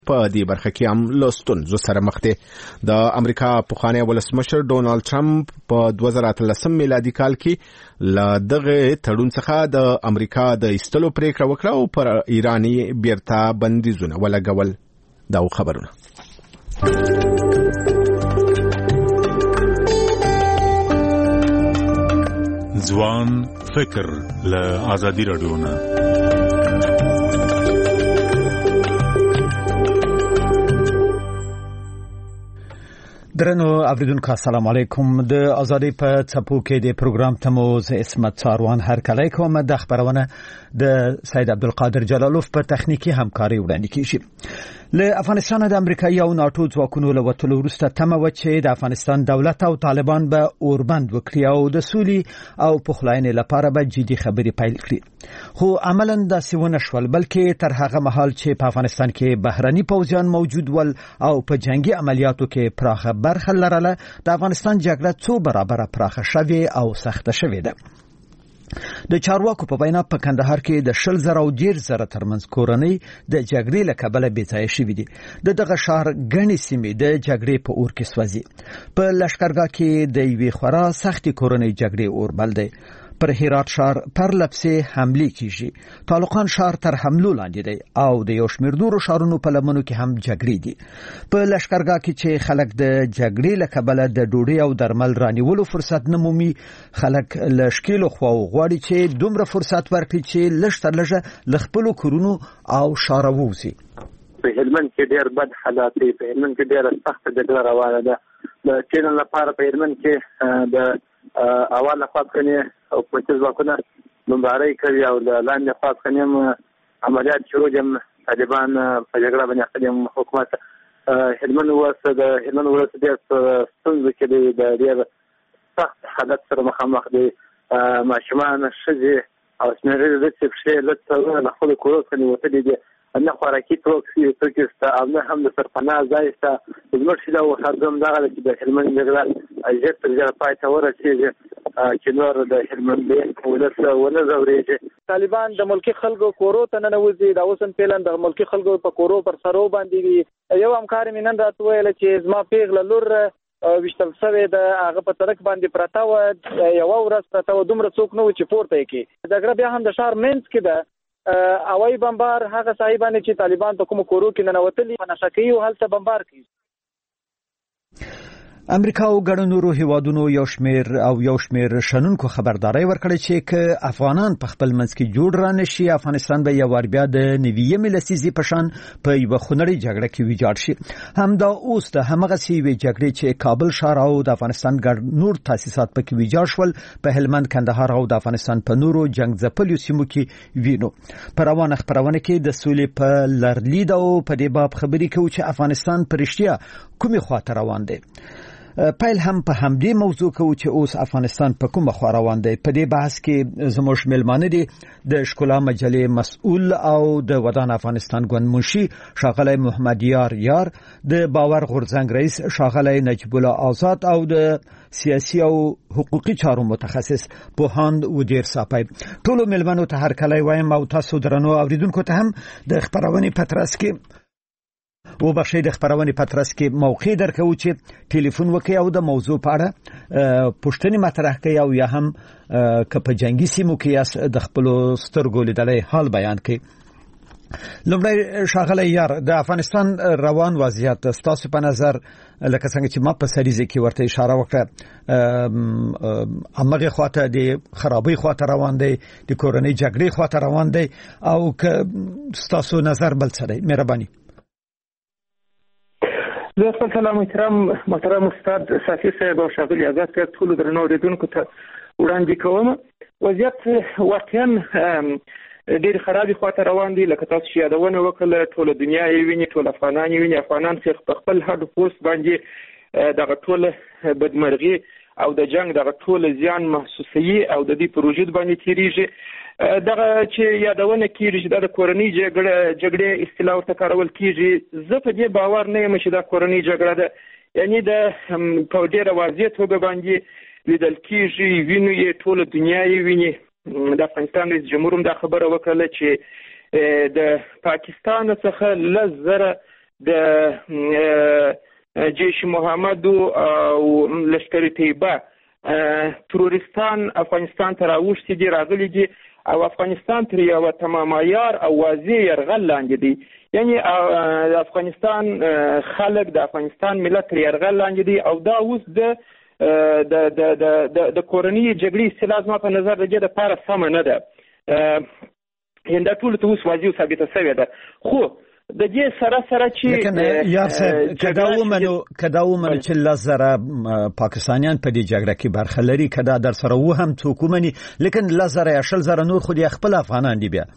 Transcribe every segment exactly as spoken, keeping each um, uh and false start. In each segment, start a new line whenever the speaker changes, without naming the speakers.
په دې برخه کې هم له ستونزو سره مخ دي. د امریکا پخوانی ولسمشر ډونالد ټرمپ په دوه زره اتلسم میلادي کال کې له دغه تړون څخه د امریکا د ایستلو پریکړه وکړه او پر ایراني بیرته بندیزونه ولګول. دا خبرونه
ځوان فکر له آزادي رادیو نه.
درنو اوریدونکو السلام علیکم. د ازادي په څپو کې د پروګرام تموز اسمت څاروان هر کله کوم د خبرونه د سید عبدالقادر جلالوف په تخنیکی همکاري وړاندې کیږي. له افغانستان د امریکایي او ناتو ځواکونو له وټلو وروسته تمه و چې د افغانستان دولت او طالبان به اوربند وکړي او د سولې او پخلاینې لپاره به جدي خبرې پیل کړي، خو عملاً داسې ونه شول، بلکې تر هغه مهال چې په افغانستان کې بهرني پوځیان موجود ول او په جنگي عملیاتو کې پراخه برخه لرله، د افغانستان جګړه څو برابره پراخه شوې او سخته شوې ده. د چارواکو په وینا په کندهار کې د شل زره او ډیر زره ترمنځ کورنۍ د جګړې له کبله بېځایه شوې دي. د دغه ښار ګڼې سیمې د جګړې په اور کې سوځي. په لښکرګاه کې د یوې خورا سختې کورنۍ جګړې اور بل دی. پر هرات ښار پرلپسې حملې کیږي. طالقان ښار تر حملو لاندې دی او د یو شمېر نورو ښارونو په لمنو کې هم جګړې دي. په لښکرګاه کې چې خلک د جګړې له کبله د ډوډۍ او درمل رانیولو فرصت نه مومي، خلک له شکیلو خواو غواړي چې دومره فرصت ورکړي چې لږ تر لږه له خپلو کورونو او ښاره ووځي.
په هلمند کې ډېر بد حالات دي. په هلمند کې ډېره سخته جګړه روانه ده. د چینل لپاره په هلمند کې د اول خواکنه او پولیس ځواکونه بمبارۍ کوي او د لاندې خواکنه هم عملیات شروع دي. طالبان په جګړه باندې خپل حکومت هلمند ورسره د هلمند ورسره د ستونزو کې د ډېر سخت حالت سره مخامخ دي. ماشومان ښځې او شمېرې د څه لته له خپل کورو څخه نیولې دي، نه خوراکي توکي توکي ستا او نه هم د سرپناه ځای ستا. زموږ چې دا وخت دا غواړي چې د هلمند جګړه اجازه تر ځای پای ته ورسېږي چې نور د هلمند ولس ونه ځورېږي.
طالبان د ملکی خلکو کورو ته ننوځي. دا اوسن پیلن د ملکی خلکو په کورو پر سرو باندې یو همکار مې نن راته ویل چې زما پیغله لور وشتل سوی د هغه په ترک باندې پراته و، یو ورځ پراته و، دومره څوک نه و چې پورته یې کړي. جګړه بیا هم د ښار منځ کې ده. هوایي بمبار هغه صاحبانه چې طالبان په کوم کورو کې ننوتلي په نشه کوي او هلته بمبار کوي.
امریکا او ګڼو نورو هیوادونو یو شمیر او یو شمیر شنونکو خبرداري ورکړي چې که افغانان په خپل منځ کې جوړ را نشي، افغانستان به یو ور بیا د نویم لسیزې په شان په یو خونړۍ جګړه کې ویجاړ شي. همدا اوس د همغه سیوي جګړې چې کابل ښار او د افغانستان ګڼ نور تاسیسات پکې ویجاړ شول، په هلمند، کندهار او د افغانستان په نورو جنگ ځپلو سیمو کې وینو. په روانه خبرونه کې د سولې په لرلید او په دې باب خبرې کوي چې افغانستان پر رښتیا کومې خواته روان دی. پیل هم په همدې موضوع کوي چې اوس افغانستان په کومه خوا روان دی. په دې بحث کې زموږ ملمانه دي د ښکلا مجلې مسؤل او د ودان افغانستان ګوند منشي ښاغلی محمد یار یار، د باور غورځنګ رئیس ښاغلی نجیب الله آزاد او د سیاسي او حقوقي چارو متخصص پوهاند ودیر صاحب. ټولو ملمنو ته هر کله وایم او تاسو درنو اوریدونکو ته هم د خبرونې پترس کې و بخشي د خبرونې پترس کې موقع درکو چې ټلیفون وکړي او د موضوع په اړه پوښتنې مطرح کړي او یا هم که په جنگي سیمو کې یاست د خپل سترګو لیدلې حال بیان کړي. لومړی ښاغلی یار، د افغانستان روان وضعیت ستاسو په نظر لکه څنګه چې ما په سریزه کې ورته اشاره وکړه، امغه خواته د خرابې خواته روان دی، د کورنۍ جګړې خواته روان دی، او که ستاسو نظر بل څه دی؟ مهرباني.
زه خپل سلام احترام محترم استاد صافي صاحب او ښاغلي آزاد صاحب ټول درنو اوریدونکو ته وړاندې کوم. وضعیت واقعا ډېر خرابې خواته روان دي. لکه تاسو چې یادونه وکړه، ټوله دنیا یې ویني، ټول افغانان یې ویني. افغانان چې په خپل هډ پوست باندې دغه ټوله بدمرغي او د جنگ دغه ټوله زیان محسوسوي او د دې په وجود باندې تېرېږي. دغه چې یادونه کېږي چې دا د کورنۍ جګړه جګړې اصطلاح ورته کارول کېږي، زه په دې باور نه یم چې دا کورنۍ جګړه ده. یعنې د په ډېره واضح توګه باندې لیدل کېږي، وینو یې، ټوله دنیا یې ویني. د افغانستان رئیس جمهور هم دا خبره وکړه چې د پاکستان څخه لس زره
د جيش محمد او لشکر طیبه تروریستان افغانستان ته راوښتي دي راغلي دي او افغانستان تر یو تمام عیار او واضح یرغل لاندې دي. یعنی د افغانستان خلک د افغانستان ملت تر یرغل لاندې دي او دا اوس د د د د د کورنۍ جګړې اصطلاح زما په نظر د دې لپاره سمه نه ده. یعنې دا ټولو ته اوس واضح ثابته شوې ده. خو د دې سره سره چې
یار صاحب کدا ومنو کدا ومنو چې لزره پاکستانیان په دې جګړه کې برخه لري، کدا در سره و هم څوک ومني، لیکن لزره یا شل زره نور خو دې خپل افغانان دي بیا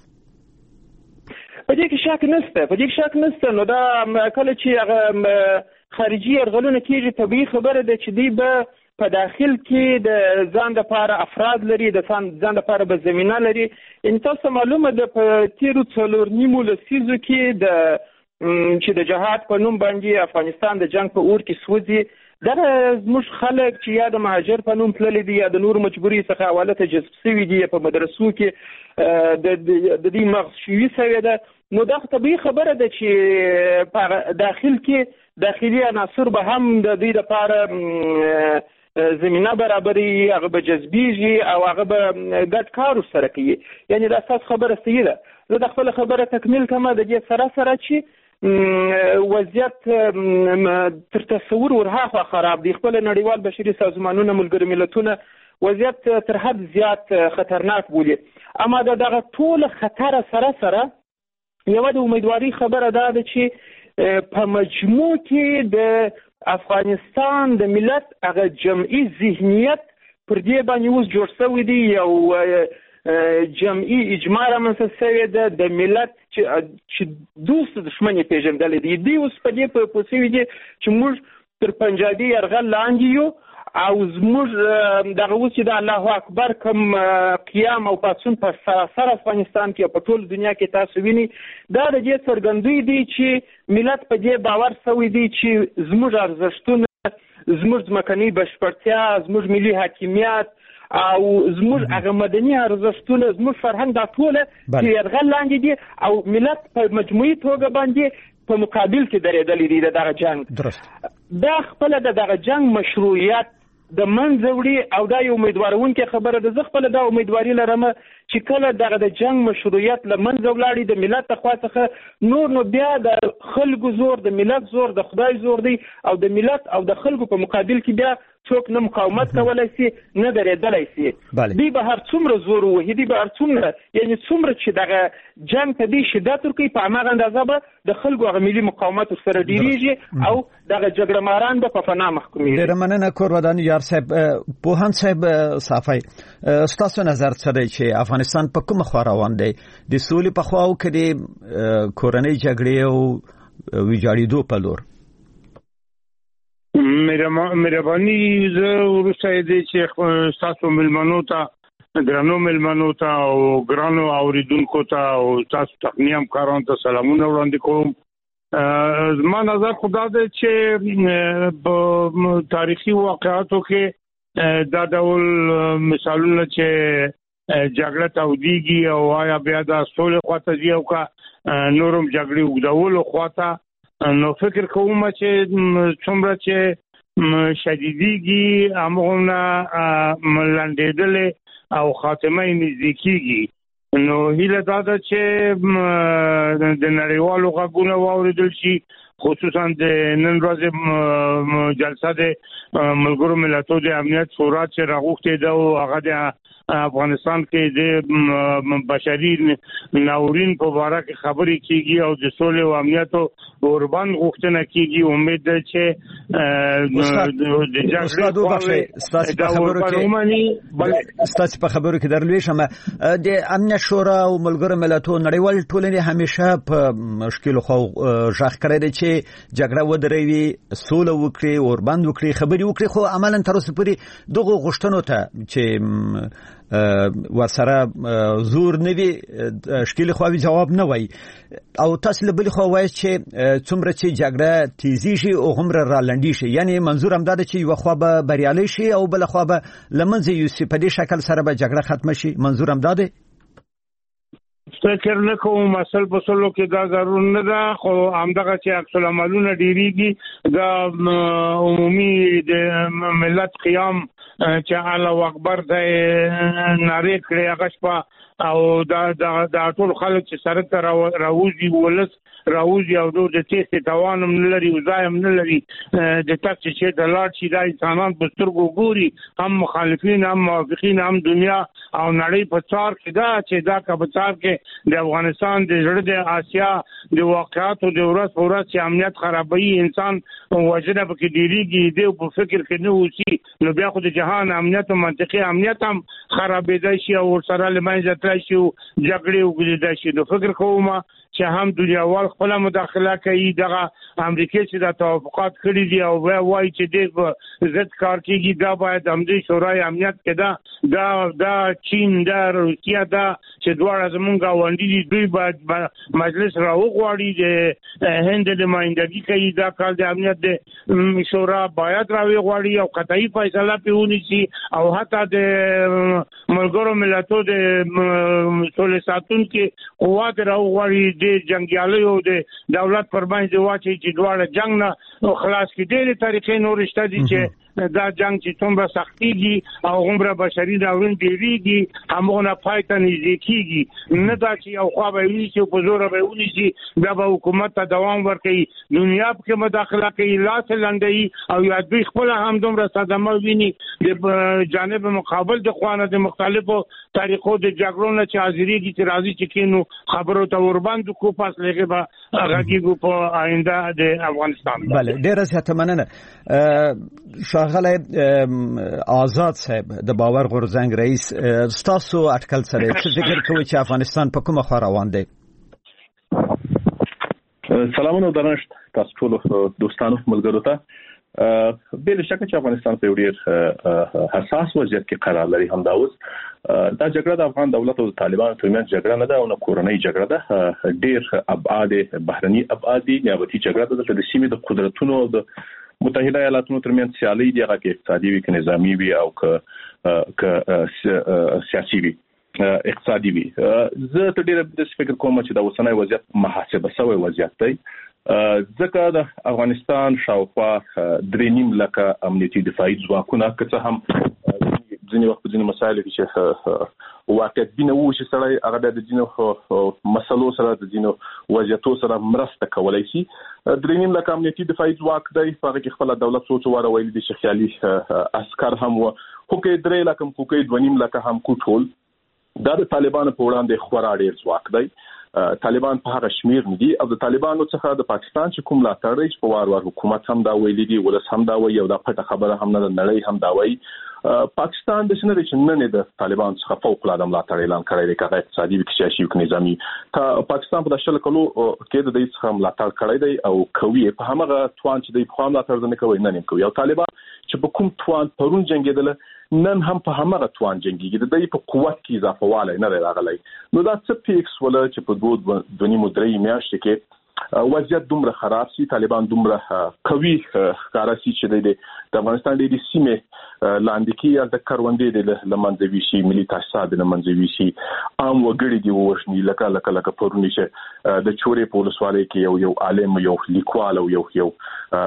په دې کې شک نشته په دې کې شک نشته. نو دا کله چې هغه خارجي یرغلونه کېږي طبیعي خبره ده چې دوی به په داخل کې د ځان لپاره افراد لري، د ځان لپاره به زمینه لري. ان تاسو معلومه ده په تیرو څلور نیمو لسیزو کې د چې د جهاد په نوم باندې افغانستان د جنگ په اور کې سوځي. دا زموږ خلک چې یا د مهاجر په نوم تللي دي یا د نورو مجبوري څخه حواله ته جذب شوي دي په مدرسو کې د دې مغز شوي شوې ده. نو دا طبیعي خبره ده چې په داخل کې داخلي عناصر به هم د دې لپاره زمینه برابري، هغه به جذبیږي او هغه به ګډ کار سره کوي. یعنی دا اساس خبره صحیح ده. زه د خپل خبره تکمیل کوم د دې سره سره چې وضعیت تر تصور ورهاخوا خراب دي. خپل نړیوال بشري سازمانونه ملګري ملتونه وضعیت تر حد زیات خطرناک بولي. اما د دغه ټول خطر سره سره یوه د امیدواري خبره دا ده چې په مجموع کې د افغانستان د ملت هغه جمعي ذهنیت پر دې باندې اوس جوړ شوی دی، یو جمعي اجماع رامنځته شوی ده د ملت چې دوست دښمن یې پېژندلی دی. دوی اوس په دې پوه شوي دي چې موږ تر پنجابي یرغل لاندې یو او زموږ دغه اوس چې د الله اکبر کوم قیام او پاڅون په سراسر افغانستان کې په ټول دنیا کې تاسو ویني، دا د دې څرګندوی دی چې ملت په دې باور شوی دی چې زموږ ارزښتونه، زموږ ځمکنۍ بشپړتیا، زموږ ملي حاکمیت او زموږ هغه مدني ارزښتونه، زموږ فرهنګ، دا ټوله چې یرغل لاندې دي او ملت په مجموعي توګه باندې په مقابل کې درېدلی دی د دغه جنګ. دا خپله د دغه جنګ مشروعیت د منځه وړي او دا یو امیدوارونکې خبره ده. زه خپله دا امیدواري لرم چې کله دغه د جنګ مشروعیت له منځه ولاړي د ملت له خوا څخه نور، نو بیا د خلکو زور، د ملت زور، د خدای زور دی او د ملت او د خلکو په مقابل کې بیا څوک نه مقاومت کولی شي نه درېدلی شي. دوی به هر څومره زور ووهي، دوی به هر څومره یعنې څومره چې دغه جنګ ته دوی شدت ورکوي په هماغه اندازه به د خلکو هغه ملي مقاومت ورسره ډېرېږي او دغه جګړه ماران به په فنا محکومېږي.
ډېره مننه کورودان یار صاحب. پوهاند صاحب صافی، ستاسو نظر څه دی چې افغانستان په کومه خوا روان دی؟ د سولې په خوا او که د کورنۍ جګړې او ویجاړېدو په لور؟
مهرباني زه وروسته دی چې ستاسو مېلمنو ته، ګرانو مېلمنو ته او ګرانو اورېدونکو ته او تاسو تخني همکارانو ته سلامونه وړاندې کوم. زما نظر خو دا دی چې په تاریخي واقعاتو کې دا ډول مثالونه چې جګړه تودېږي او آیا بیا د سولې خواته ځي او که نورم جګړې اوږدولو خواته، نو فکر کوم چې څومره چې شدیدېږي همغومره لنډېدلې او خاتمه یې نږدې کېږي. نو هیله دا ده چې د نړیوالو غږونه واورېدل شي، خصوصا د نن ورځې جلسه د ملګرو ملتونو د امنیت شورا چې راغوښتې ده او هغه د افغانستان کې د بشري ناورین په باره کې خبرې کیږي او د سولې او امنیت اوربان غوښتنه کیږي. امید ده چې د
جګړې ستاسو په خبرو کې ستاسو په خبرو کې درلويشم د امنیت شورا او ملګرو ملتونو نړیوال ټولنې همیشه په مشکل خو ژغ کړی دی چې جګړه ودروي، سوله وکړي، اوربان وکړي، خبرې وکړي، خو عملاً تر اوسه پورې دغه غوښتنو ته چې ورسره زور نه وي شکل خواوي جواب نه وای او تاسو له بل خو وایي چې څومره چې جګړه تیزی شي او هم را لاندې شي، یعنی منظور هم دا دی چې یو خو به بریالي شي او بل خو به لمنځه یوسي، په دې شکل سره به جګړه ختم شي. منظور هم دا دی
فکر نه کوم مسل په سلو کې دا ضرور نه ده، خو همدغه چې عکس العملونه ډیریږي دا عمومي د ملت قیام چې الله اکبر د ناره کړی هغه شپه او دا دا ټول خلک چې سره ته راوځي ولس راوځي او د تېستې توان هم نه لري او ځای هم نه لري د تک چې د لاړ شي دا انسانان په سترګو ګوري، هم مخالفین هم موافقین هم دنیا او نړۍ په څار کې دا چې دا که په څار کې د افغانستان د زړه د آسیا د واقعاتو د ورځ په ورځ چې امنیت خرابوي، انسان وژنه پکې ډېرېږي، دی په فکر کې نه اوسي، نو بیا خو د جهان امنیت او منطقي امنیت هم خرابېدای شي او ورسره له منځه تللی شي او جګړې وګرځېدای شي. نو فکر کوم چې هم دنیاوال خپله مداخله کوي، دغه امریکې چې دا توافقات کړي دي او وایي چې دې په ضد کار کېږي، دا باید همدې شورای امنیت کې دا دا دا چین دا روسیه دا چې دواړه زمونږ ګاونډي دي، دوی باید مجلس راوغواړي، د هند د نمایندګي کوي، دا کار د امنیت د شورا باید راوغواړي او قطعي فیصله پرې ونیسي او حتی د ملګرو ملتو د سولې ساتونکي قوات راوغواړي، د جنګیالیو د دولت پر باندې واچي چې دواړه جنگ نه خلاص کړي. ډېرې طریقې نورې شته دي چې دا جنگ چې څومره سختېږي او عمره بشري ناورین ډېرېږي، همغونه پای ته نږدې کېږي، نه دا چې یو خوا به یې ونیسي او په زوره به یې ونیسي، بیا به حکومت ته دوام ورکوي، دنیا پکې مداخله کوي، لاس یې لنډوي او یا دوی خپله هم دومره صدمه ویني د جانب مقابل د خوا نه د مختلفو طریقو د جګړو نه چې حاضرېږي چې راځي چې کینو خبرو ته ورباندې کو، پس لغې به غږېږو په آینده د افغانستان.
بله، ډېره زیاته مننه ښاغلی آزاد صاحب د باور غورځنګ رئیس. ستاسو اټکل سره څه فکر کوئ چې افغانستان په کومه خوا روان دی؟
سلامونه او درنښت تاسو ټولو دوستانو ملګرو ته. بې شکه چې افغانستان په یو ډېر حساس وضعیت کې قرار لري. همدا اوس دا جګړه د افغان دولت او طالبانو ترمنځ جګړه نه ده او نه کورنۍ جګړه ده، ډېر ابعاد بهرني ابعاد دي، نیابتي جګړه ده چې د سیمې د قدرتونو او د متحده ایالاتونو ترمنځ سیالي دي، هغه کې اقتصادي وي که نظامي وي او که سیاسي وي اقتصادي وي. زه ته ډېر داسې فکر کوم چې د اوسنی وضعیت محاسبه شوی وضعیت دی، ځکه د افغانستان شاوخوا درې نیم لکه امنیتي دفاعي ځواکونه که څه هم ځینې وخت په ځینې مسایلو کې چې واقعیت بینه وو چې سړی هغه د ځینو مسلو سره د ځینو وضعیتو سره مرسته کولی شي، درې نیم لکه امنیتي دفاعي ځواک دی، په هغه کې خپله دولت څو څو واره ویلي دي چې خیالي عسکر هم وو، خو که یې درې لکه خو که یې دوه نیم لکه هم کو، ټول دا د طالبانو په وړاندې خورا ډېر ځواک دی. طالبان په هغه شمیر نه دي او د طالبانو څخه د پاکستان چې کوم ملاتړ دی په وار وار حکومت هم دا ویلي دي، ولس هم دا وایي او دا پټه خبره هم نه ده، نړۍ هم دا وایي. پاکستان د شنه چې نن د طالبان څخه فوق العاده ملاتړ اعلان کړی دی، که اقتصادي وي که سیاسي وي که نظامي. پاکستان په شل کلو کې د دې څخه ملاتړ کړی دی او کوي، په همغه توان چې د خوا ملاتړ نه کوي نن کوي، او طالبان چې په کوم توان پرون جنگیدل نن هم په همغه توان جنگیږي، د دې په قوت کې اضافه والی نه راغلی. نو دا څه پیکس ولا چې په دوه دوه نیمو درې میاشتې کې وضعیت دومره خراب شي، طالبان دومره قوي ښکاره شي چې د افغانستان ډېرې سیمې لاندې کې د کروندې د له منځه ویشي، ملي تاسیسات له منځه ویشي، عام وګړي دي ووژني، لکه لکه لکه پرون چې د چورې په ولسوالۍ کې یو یو عالم، یو لیکوال او یو یو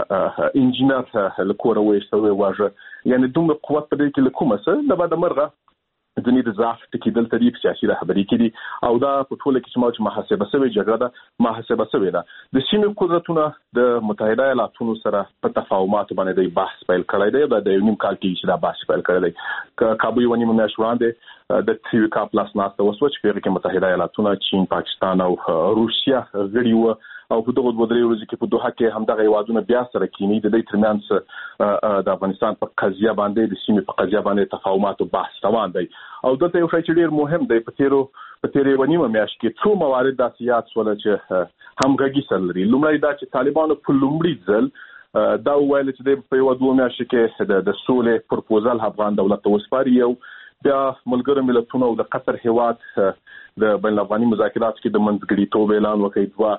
انجینر له کوره وایستل وواژه. یعنې دومره قوت په دې کې له کومه څه د بده مرغه ځینې د ضعف ټکي دلته دي، سیاسي رهبري کې دي او دا په ټوله کې چې ما چې محاسبه شوې جګړه ده، محاسبه شوې ده. د سیمې قدرتونه د متحده ایالاتونو سره په تفاهماتو باندې د بحث پیل کړی دی، د یو نیم کال کې چې دا بحث پیل کړی دی. کابو یو نیمه میاشت وړاندې د تریوي کاپ لاس ناسته وسوه چې په هغې کې متحده ایالاتونه، چین، پاکستان او روسیه غړي وو او په دغه دوه درې ورځې کې په دوحه کې همدغه هیوادونه بیا سره کینی، د دې ترمنځ د افغانستان په قضیه باندې د سیمې په قضیه باندې تفاهمات او بحث روان دی. او دلته یو شی چې ډېر مهم دی، په تیرو په تیرې یوه نیمه میاشت کې څو موارد داسې یاد شوله چې همغږي سره لري. لومړی دا چې طالبانو په لومړي ځل دا وویل چې دی په یوه دوه میاشتو کې د سولې پروپوزل افغان دولت ته وسپاري، یو بیا ملګرو ملتونو او د قطر هیواد د بین الافغاني مذاکراتو کې د منځګړیتوب اعلان وکړي، دوه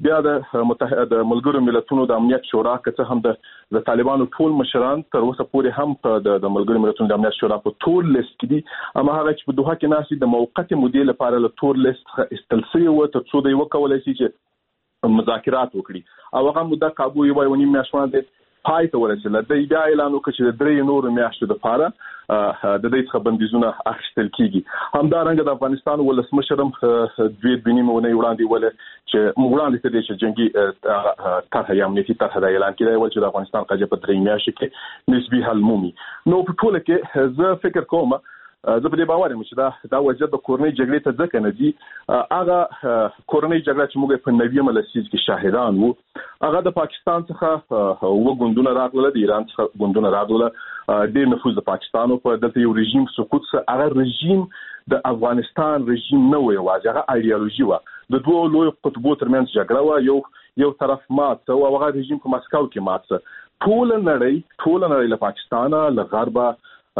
بیا د متحده ملګرو ملتونو د امنیت شورا که هم د د طالبانو ټول مشران تر اوسه پورې هم په د ملګرو ملتونو د امنیت شورا په ټول لیست کې دي، اما هغه چې په دوحه کې ناسي د موقت مودې لپاره له ټول لیست استل شوی و تر څو دوی وکولای شي چې مذاکرات وکړي او هغه مدته قابو یو ونی میاشتونه د پای ته ورسېدل. د بیا اعلان وکړ چې د درې نورو میاشتو لپاره د دې څخه بندیزونه اخیستل کیږي. همدارنګه د افغانستان ولسمشر هم دوی د بنیمه ونې وړاندې ول چې وړاندې کړي چې جنگي طرح یا امنیتي طرح د اعلان کړي ول چې د افغانستان قضیه په درې میاشتو کې نسبی حل مومي. نو په ټول کې زه فکر کوم زه په دې باور یم چې دا دا وضعیت د کورنۍ جګړې ته ځکه نه دي. هغه کورنۍ جګړه چې موږ په نویمه لسیز کې شاهدان وو هغه د پاکستان څخه و غوندونه راغله، د ایران څخه غوندونه راغله، د نفوذ د پاکستان په دلته یو رژیم سقوط سره هغه رژیم د افغانستان رژیم نه وي، واځه هغه ایډیالوژي و، د دوه لوی قطبو ترمنځ جګړه و، یو یو طرف مات او هغه رژیم په مسکو کې مات څه. ټول نړۍ ټول نړۍ له پاکستان له غربه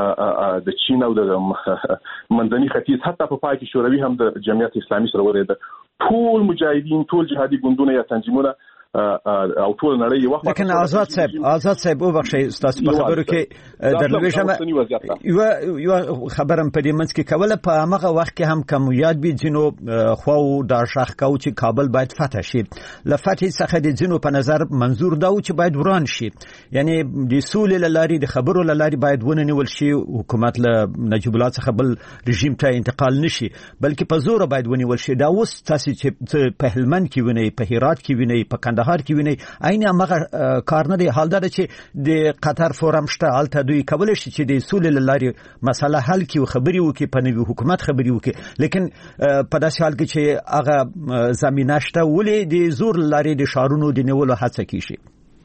د چین او د منځني ختیځ حتی په پای کې شوروي هم د جمعیت اسلامي سره ورېده، ټول مجاهدین ټول جهادي ګوندونه یا تنظیمونه او ټول نړۍ یو وخت.
لیکن آزاد صاحب آزاد صاحب وبخښئ ستاسو په خبرو کې درلويشم یو یو خبرم په دې منځ کې کوله په هغه وخت کې هم کوم یاد بي جنو خو د شاخ کو چې کابل باید فتح شي، لفتح څخه د جنو په نظر منظور دا و چې باید وران شي، یعنی د سولې لاري د خبرو لاري باید ونیول شي، حکومت له نجیب الله څخه بل رژیم ته انتقال نشي بلکې په زور باید ونیول شي. دا اوس تاسو چې په هلمند کې ونی، په هرات کې ونی، په کندهار کې ویني عین هغه کار نه دی. حال دا چې د قطر فورم شته الته دوی کولای شي چې د سولې لاري مسله حل کړي او خبري وکړي، په نوي حکومت خبري وکړي، لیکن په داسې حال کې چې هغه زمينه شته ولې د زور لاري د شارونو د نیولو هڅه کوي.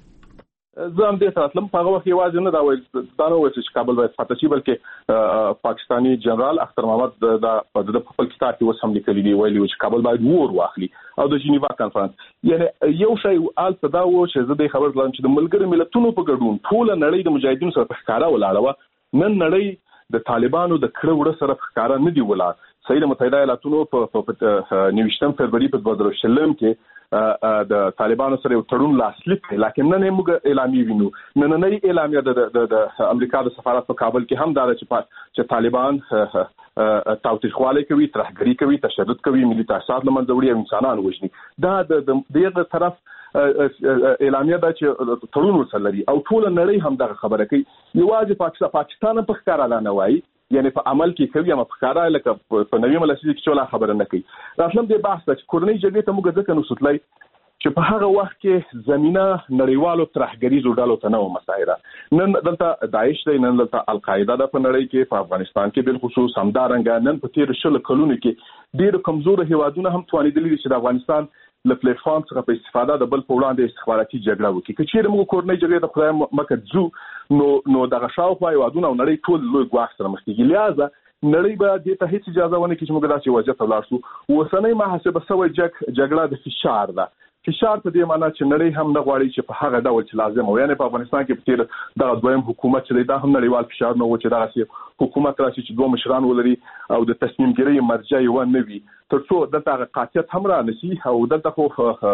زه هم دې سره تلم په هغه وخت یوازې نه دا وایي دا نه وایي چې کابل باید فتح شي، بلکې پاکستاني جنرال اختر محمد دا په خپل کتاب کې اوس هم لیکلي دی ویلي چې کابل باید ور واخلي او د جنیوا کانفرنس. یعنی یو شی آلته دا و چې زه د خبر لرم چې د ملګرو ملتونو په ګډون ټول نړۍ د مجاهدینو سره په ښکارا ولاړه و، نن نړۍ د طالبانو د کړه وړه سره په ښکارا نه دی ولاړ. سید متحده ایالاتونو په نوشتم فروری په دوه زره شلم کې د طالبانو سره یو تړون لاسلیک کړ، لکه نن موږ اعلامیه وینو. نننۍ اعلامیه د د امریکا د سفارت په کابل کې هم دا چې طالبان تاوتریخوالی کوي، ترهګري کوي، تشدد کوي، ملي تاسیسات له منځه وړي او انسانان وژني. دا د دغه طرف اعلامیه دا چې تړون ورسره لري او ټول نړۍ هم دغه خبره کوي. یوازې پاکستان پاکستان په ښکارا نه وایي، یعنی په عمل کې کوي اما په ښکارا لکه په نوې ملسي کې څولا خبره نه کوي. راتلم دې بحث چې کورنۍ جګړې ته موږ ځکه نو ستلای چې په هغه وخت کې زمينه نړیوالو ترهګری جوړالو ته نو مسایره. نن دلته داعش دی، نن دلته القاعده د په نړۍ کې، په افغانستان کې بل خصوص همدارنګه نن په تیر شل کلونو کې ډېر کمزور هیوادونه هم توانیدلي چې د افغانستان له پلیټ فارم څخه په استفاده د بل په وړاندې استخباراتي جګړه وکړي. که چیرې موږ کورنۍ جګړې د خدای مکه ځو نو نو دغه شاوخوا هیوادونه او نړۍ ټول لوی ګواښ سره مخ کېږي. لہذا نړۍ به دې ته هیڅ اجازه ونه کړي چې موږ داسې وضعیت ته ولاړ شو. اوسنۍ محاسبه سوی جګړه د فشار ده، فشار په دې معنی چې نړۍ هم نه غواړي چې په هغه ډول چې لازم و، یعنی په افغانستان کې په تیر د دویم حکومت چې دا هم نړیوال فشار نه و چې دا سي حکومت راشي چې دوه مشران ولري او د تصمیم ګیرۍ مرجع یو نه وي، ترڅو دغه قاطعیت هم را نشي او دغه خو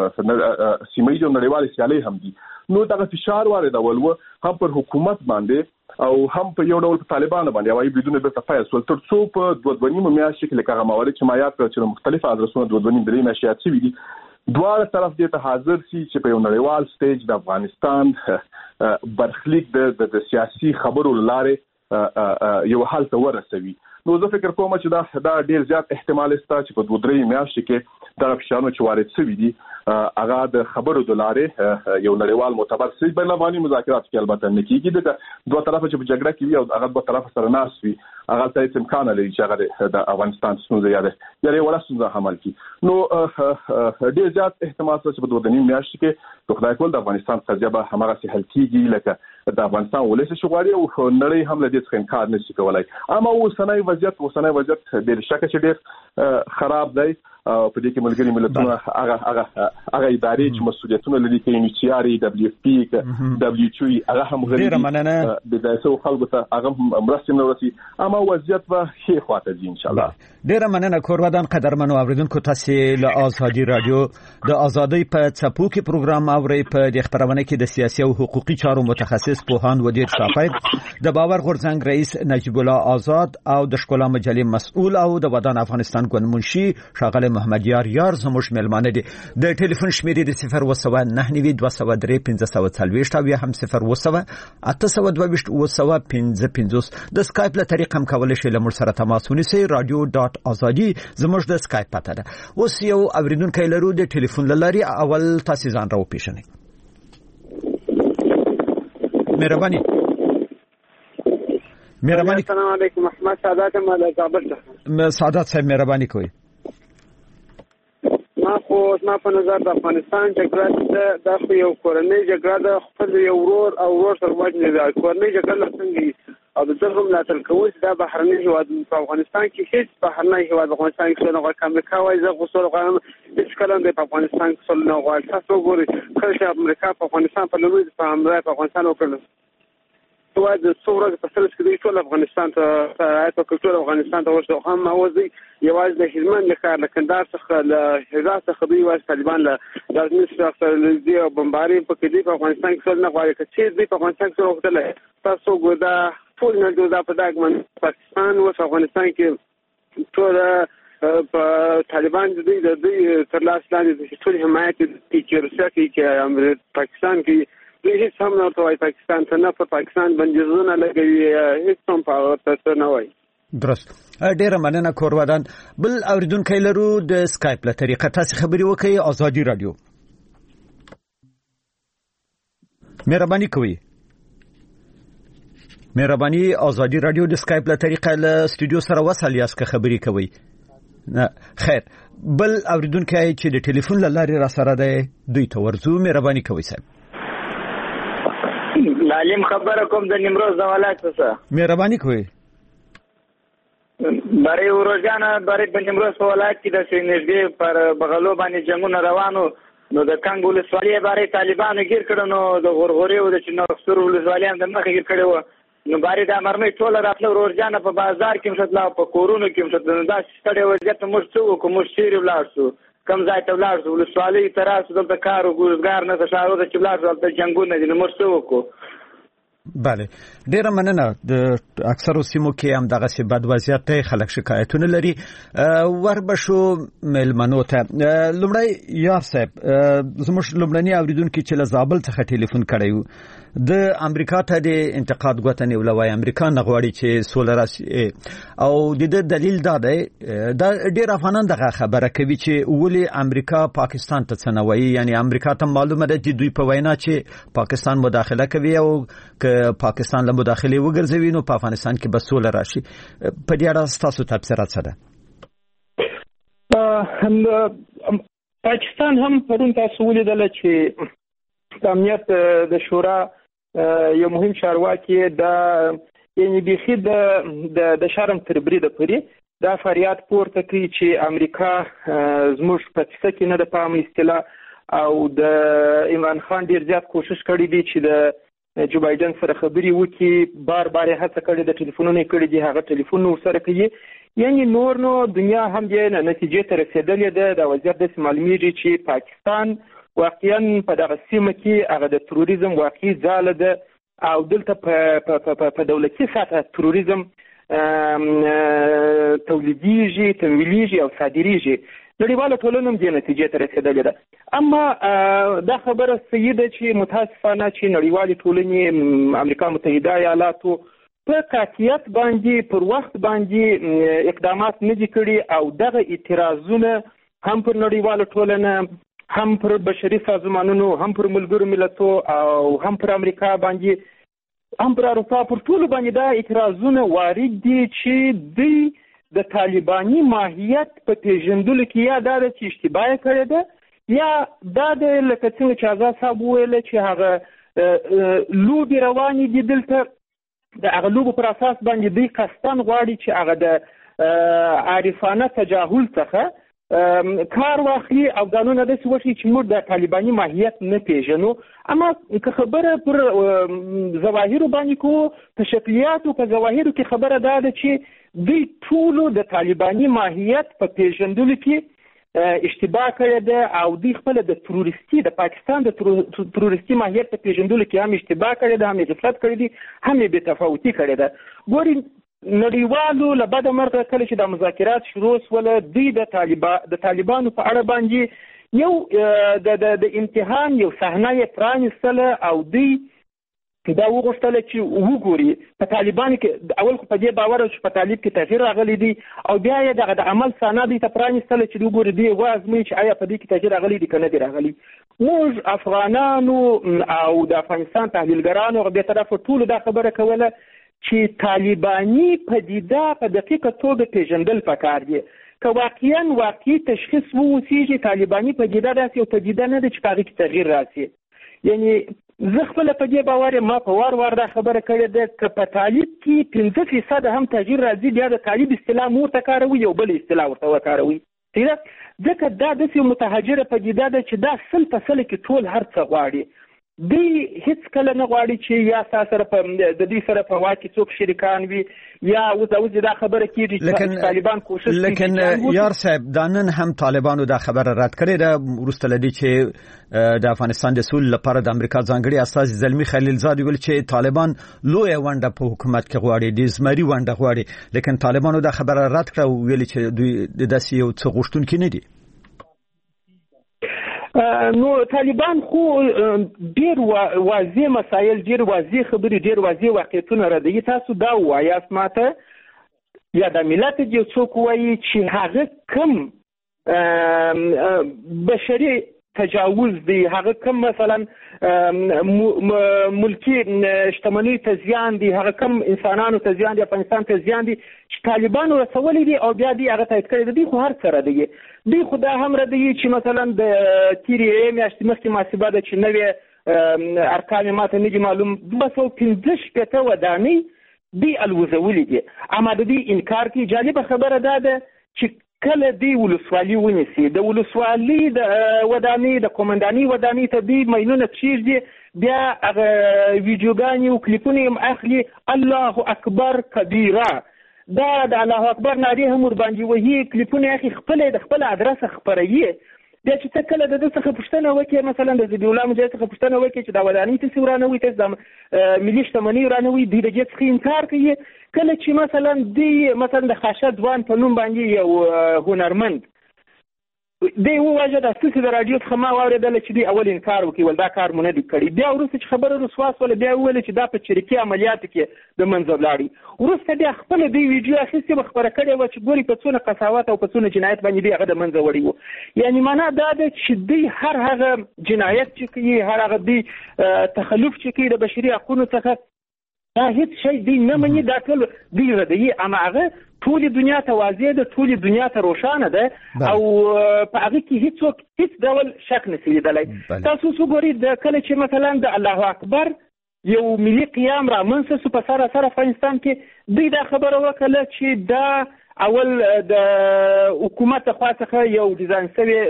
سیمه یو نړیوال سیالي هم دي. نو دغه فشار وارد اول و هم پر حکومت باندې او هم په یو ډول په طالبانو باندې وايي بدون به تفایل سول، ترڅو په دوه دوه نیمه میاشت کې لکه موارد چې ما یاد کړ چې مختلف ادرسونه دوه دوه نیمه درې میاشتې شي دي، دواړه طرف دې ته حاضر شي چې په یو نړیوال سټیج د افغانستان برخلیک د د سیاسي خبرو لاره یو حل ته ورسوي. نو زه فکر کوم چې دا دا ډیر زیات احتمال شته چې په دوه درې میاشتې کې دا فشارونه چې وارد شوي دي هغه د خبرو د لارې یو نړیوال معتبر سي بین افغاني مذاکرات کې البته نه کیږي. د دوه طرفه چې په جګړه کې وي او هغه دوه طرفه سره ناس وي هغه ته امکان لري چې هغه د افغانستان ستونزې یاده یاري ولا ستونزه حمل کی. نو ډیر زیات احتمال شته چې په دوه درې میاشتې کې د خدای کول د افغانستان قضیه به همغه سي حل کیږي لکه د افغانستان ولې شغالي او نړۍ هم له دې څخه انکار نشي کولای. اما اوسنۍ وضعیت اوسنۍ وضعیت ډیر شک چې ډیر خراب دی. په دې کې ملګری ملتونه هغه هغه هغه ادارې چې مسؤلیتونه لري کې ان سي ار ای دبليو اف پی دبليو اتش هغه هم غوړي د داسو خلکو ته هغه مرستې نه ورسي. اما وضعیت به ښه خواته دي ان شاء الله.
ډیره مننه کورودان قدرمنو اوریدونکو تاسو له ازادي رادیو د ازادۍ په څپو کې پروګرام اوري په د خبرونه کې د سیاسي او حقوقي چارو متخصص پوهاند ودیر صافی د باور غورځنګ رئیس نجیب الله آزاد او د شکولا مجلې مسؤل او د ودان افغانستان ګوند منشي شاغله محمد یار یار زموږ ملمانه دي د ټلیفون شمیرې د صفر وسوه نه نوي دوه سوه درې پنځه سوه څلوېښت او یا هم صفر وسوه اته سوه دوه ویشت اوه سوه پنځه پنځوس د سکایپ له طریق هم کولای شئ له موږ سره تماس ونیسئ رادیو ډاټ ازادي زموږ د سکایپ پته ده. اوس یو اوریدونکی لرو د ټلیفون لاري اول تاسو ځان راو پیژنئ. مهرباني مهرباني
السلام علیکم احمد سعادت مال کابل څخه.
سعادت صاحب مهرباني کوئ.
ما خو ما په نظر د افغانستان جګړه د د یو کورنۍ جګړه د خپل یو ورور او ورور سره وجنه د کورنۍ جګړه څنګه او د دغه ملاتړ کوي د بهرني هیواد په افغانستان کې هیڅ بهرني هیواد افغانستان کې څنګه غواړي امریکا وایي زه غوښتل غواړم هیڅ کله د افغانستان کې څنګه غواړي تاسو ګورئ کله امریکا په افغانستان په لوی په امریکا په افغانستان وکړل نو د څوره په سرس کې ټول افغانستان ته راځي په ټول افغانستان ته ورسره هم اوځي یوازې د هلمند له کار له کندهار څخه له هرات څخه دوی واس طالبان له د administration سره د بمباري په کې په افغانستان کې څنګه غواړي چې د افغانستان سره وکړل تاسو ګودا ټول نه دوه په داګمن پاکستان او افغانستان کې ټول په طالبان د دې د دې تر لاس لاندې ټول حمایت کې روسیا کې امریکا پاکستان کې هیڅ هم نه توای پاکستان ته نه په پاکستان باندې زونه لګوي هیڅ هم په تاسو نه وای.
درست. ډیره مننه کورودان. بل اوریدونکو لرو د سکایپ له طریقه تاسو خبري وکړئ ازادي رادیو. مهرباني کوئ. مهرباني ازادي رادیو د سکایپ له طریقه له استودیو سره وصل یاست که خبري کوي. نه خیر. بل اوریدونکو چې د ټلیفون لاري را سره ده دوی ته ورزو مهرباني کوئ صاحب.
لالم خبره کوم د نیمروز د ولایت څخه.
مهرباني کوئ.
برای ورځانه برای د نیمروز په ولایت کې د سینځګي پر بغلو باندې جنگونه روانو نو د کانګ ولسوالۍ برای طالبانو گیر کړو نو د غورغوري او د چنوستر ولسوالۍ هم د مخه گیر کړو نو باري د مرمۍ ټول راتلو ورځانه په بازار کې مشتلا په کورونو کې مشتلا دا ستړي وضعیت موږ څو کوم شیر ولارسو کم ځای ته ولارسو ولسوالۍ تراسو د کار او ګوزګار نه تشاور د چبلار د جنگونه دي نو موږ څو کو.
بله ډیره مننه. د اکثرو سیمو کې هم دغه سی بد وضعیت ته خلک شکایتونه لري. وربشو ملمنو ته لومړی یار صاحب زموږ لومړنی اوریدونکو چې له زابل څخه ټلیفون کړی د امریکا ته د انتقاد غوښتنې ولوي امریکا نه غواړي چې سولر او د دې دلیل دا دی دا ډیر افغانان دغه خبره کوي چې ولی امریکا پاکستان ته څنوي یعنی امریکا ته معلومه ده چې دوی په وینا چې پاکستان مداخله کوي او که پاکستان له مداخله وګرځوي نو په افغانستان کې به سولر راشي. په دې اړه تاسو تبصرات څه ده؟
پاکستان هم پرون تاسو ولیدل چې د امنیت د شورا یو مهم چارواکي د یعنی بيخي د د شرم تربري د پري دا فریاد پورته کوي چې امریکا زموږ په څه کې نه د پام اصطلاح او د عمران خان ډیر زیات کوشش کړی دی چې د جو بایدن سره خبري وکړي بار بار هڅه کړې د ټلیفونونو کړي دی هغه ټلیفون سره کوي یعنی نور نو دنیا هم دې نتیجې ته رسیدلې ده د وضعیت د معلومیږي چې پاکستان واقعا په دغه سیمه کې هغه د تروریزم واقعي ځاله ده او دلته په په دولتي سطح تروریزم تولیدیږي تمویلیږي او صادریږي نړیواله ټولنه هم دې نتیجې ته رسیدلې ده. اما دا خبره صحیح ده چې متاسفانه چې نړیوالې ټولنې امریکا متحده ایالاتو په قاطعیت باندې پر وخت باندې اقدامات نه دي کړي او دغه اعتراضونه هم پر نړیواله ټولنه هم پر بشري سازمانونو هم پر ملګرو ملتونو او هم پر امریکا باندې هم پر اروپا پر ټولو باندې دا اعتراضونه وارد دي چې دوی د طالباني ماهیت په پیژندلو کې یا دا چې اشتباه کړې ده یا دا د لکه څنګه چې آزاد صاحب ویل چې هغه لوبي روانې دي دلته د هغه لوبو پر اساس باندې دوی قصداً غواړي چې هغه د عارفانه تجاهل څخه کار واخلي او قانون د څه وشي چې موږ د طالباني ماهیت نه پیژنو اما که خبره پر ظواهر باندې کو په شکلیات او په ظواهر کې خبره ده چې دوی ټولو د طالباني ماهیت په پیژندلو کې اشتباه کړې ده او دوی خپل د تروریستي د پاکستان د تروریستي ماهیت په پیژندلو کې هم اشتباه کړې ده، هم غفلت کړی دي، هم بې تفاوتي کړې ده. ګوري نړیوالو له بده مرغه کله چې د مذاکرات شروع سوله دوی د طالبا د طالبانو په اړه باندې یو د د امتحان یو صحنه یې پرانیستله او دوی دا وغوښتله چې وګوري په طالبانو کې اول خو په دې باور چې په طالب کې تغییر راغلی دی او بیا یې دغه د عمل صحنه دوی ته پرانیستله چې وګوري دوی وازموي چې آیا په دې کې تغییر راغلی دی که نه دی راغلی. موږ افغانانو او د افغانستان تحلیلګرانو هغه بېطرفه ټولو دا خبره کوله چې طالباني پدیده په دقیقه توګه پیژندل پکار دي. که واقعا واقعي تشخیص ووسیږي طالباني پدیده داسې یو پدیده نه ده چې په هغې کې تغییر راسي. یعنی زه خپله په دې باور یم، ما په وار وار دا خبره کړې ده که په طالب کې پنځه فیصده هم تغییر راځي بیا د طالب اصطلاح مو ورته کاروي یو بل اصطلاح ورته وکاروي. ځکه دا داسې یو متحجره پدیده ده چې دا سل په سل کې ټول هر څه غواړي. دوی هیڅ کله نه غواړي چې یا ستا سره په د دوی سره په واک کې څوک شریکان وي یا اوس اوس دا خبره کېږي چې طالبان کوشش کوي.
لیکن یار صاحب دا نن هم طالبانو دا خبره رد کړې ده وروسته له دې چې د افغانستان د سولې لپاره د امریکا ځانګړي استازي زلمي خلیلزاد ویل چې طالبان لویه ونډه په حکومت کې غواړي، د زمري ونډه غواړي، لیکن طالبانو دا خبره رد کړه او ویل چې دوی داسې یو څه غوښتونکي نه دي.
نو طالبان خو ډیر واضح مسایل، ډیر واضح خبرې، ډیر واضح واقعیتونه ردوي. تاسو دا وایاست ماته یا د ملت دې څوک وایي چې هغه کم بشري تجاوز دی، هغه کم مثلا ملکی شتمنۍ ته زیان دی، هغه کم انسانانو ته زیان دی، افغانستان ته زیان دی چې طالبانو رسولی دی او بیا دی هغه تایید کړی دی. خو هر څه ردوي. دوی خو دا هم ردوي چې مثلا د تیرې میاشتې مخکې محاسبه ده چې نوې ارقام ماته نه دي معلوم، دوه سوه پنځه شپېته ودانۍ دوی الوزولي دي. اما د دې انکار کوي. جالبه خبره دا ده چې کله دی ولسوالي ونیسي، د ولسوالي د ودانۍ د قومنداني ودانۍ ته دوی میلونه کښېږدي، بیا هغه ویډیوګانې او کلیپونه هم اخلي، الله اکبر کبیره، دا د الله اکبر نارې هم ورباندې وهي، کلیپونه اخلي، خپله د خپل ادرسه خپروي. بیا چې ته کله د ده څخه پوښتنه وکړې، مثلا د ذبیح الله مجاهد څخه پوښتنه وکړې چې دا ودانۍ تاسې ورانوئ، تاسې د ملي شتمنۍ ورانوئ، دوی د دې څخه انکار کوي. کله چې مثلا دوی مثلا د خاشه ځوان په نوم باندې یو هنرمند دی وواژه، دا ستاسې د راډیو څخه ما واورېدله چې دوی اول انکار وکړي، ول دا کار مو نه دی کړی. بیا وروسته چې خبره رسوا سوله بیا وویل چې دا په چریکي عملیاتو کې د منځه ولاړي. وروسته بیا خپله دوی ویډیو اخیستې وه، خپره کړې وه چې ګوري په څونه قساوت او په څونه جنایت باندې دوی هغه د منځه وړي وو. یعنې معنا دا ده چې دوی هر هغه جنایت چې کوي، هر هغه دوی تخلف چې کوي د بشري حقونو څخه، دا هیڅ شی دوی نه مني، دا ټول دوی ردوي. اما هغه ټولې دنیا ته واضح ده، ټولې دنیا ته روښانه ده او په هغه کې هیڅوک هیڅ ډول شک نشي لیدلی. تاسو اوس وګورئ کله چې مثلا د الله اکبر یو ملي قیام رامنځته سو په سراسر افغانستان کې، دوی دا خبره وکړه چې دا اول د حکومت خوا څخه یو ډیزاین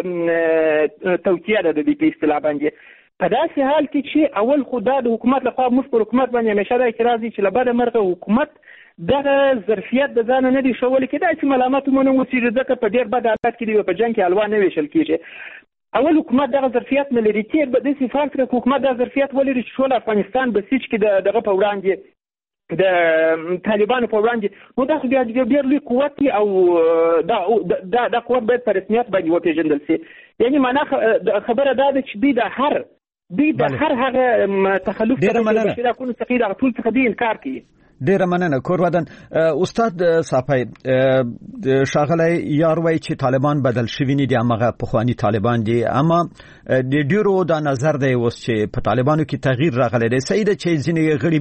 شوې توطیه ده د دې په اصطلاح باندې. په داسې حال کې چې اول خو دا د حکومت لخوا موږ پر حکومت باندې همیشه دا اعتراض دی چې له بده مرغه حکومت دغه ظرفیت د ځانه نه دی ښولی، کېدای شي ملامت هم ونه اوسېږي ځکه په ډېر بد حالت کې دی، په جنګ کې حلوا نه ویشل کېږي. اول حکومت دغه ظرفیت نه لري. تېر به داسې فال کړه که حکومت دغه ظرفیت ولري چې ټول افغانستان بسیج کې د دغه په وړاندې د طالبانو په وړاندې، نو دا خو بیا ډېر لوی قوت دی او دا دا قوت باید په رسمیت باندې وپېژندل شي. یعنې معنا خبره دا ده چې دوی د هر دوی د هر هغه تخلف سره د بشري حقونو څخه دغه ټول څخه دوی انکار کوي.
ډیره مننه کورودن. استاد صافی شاغلی یار وای چې طالبان بدل شوي نه دي، هغه پخوانی طالبان دي، اما د ډیرو دا نظر دی اوس چې په طالبانو کې تغییر راغلی دی. صحیح ده چې ځینې غړي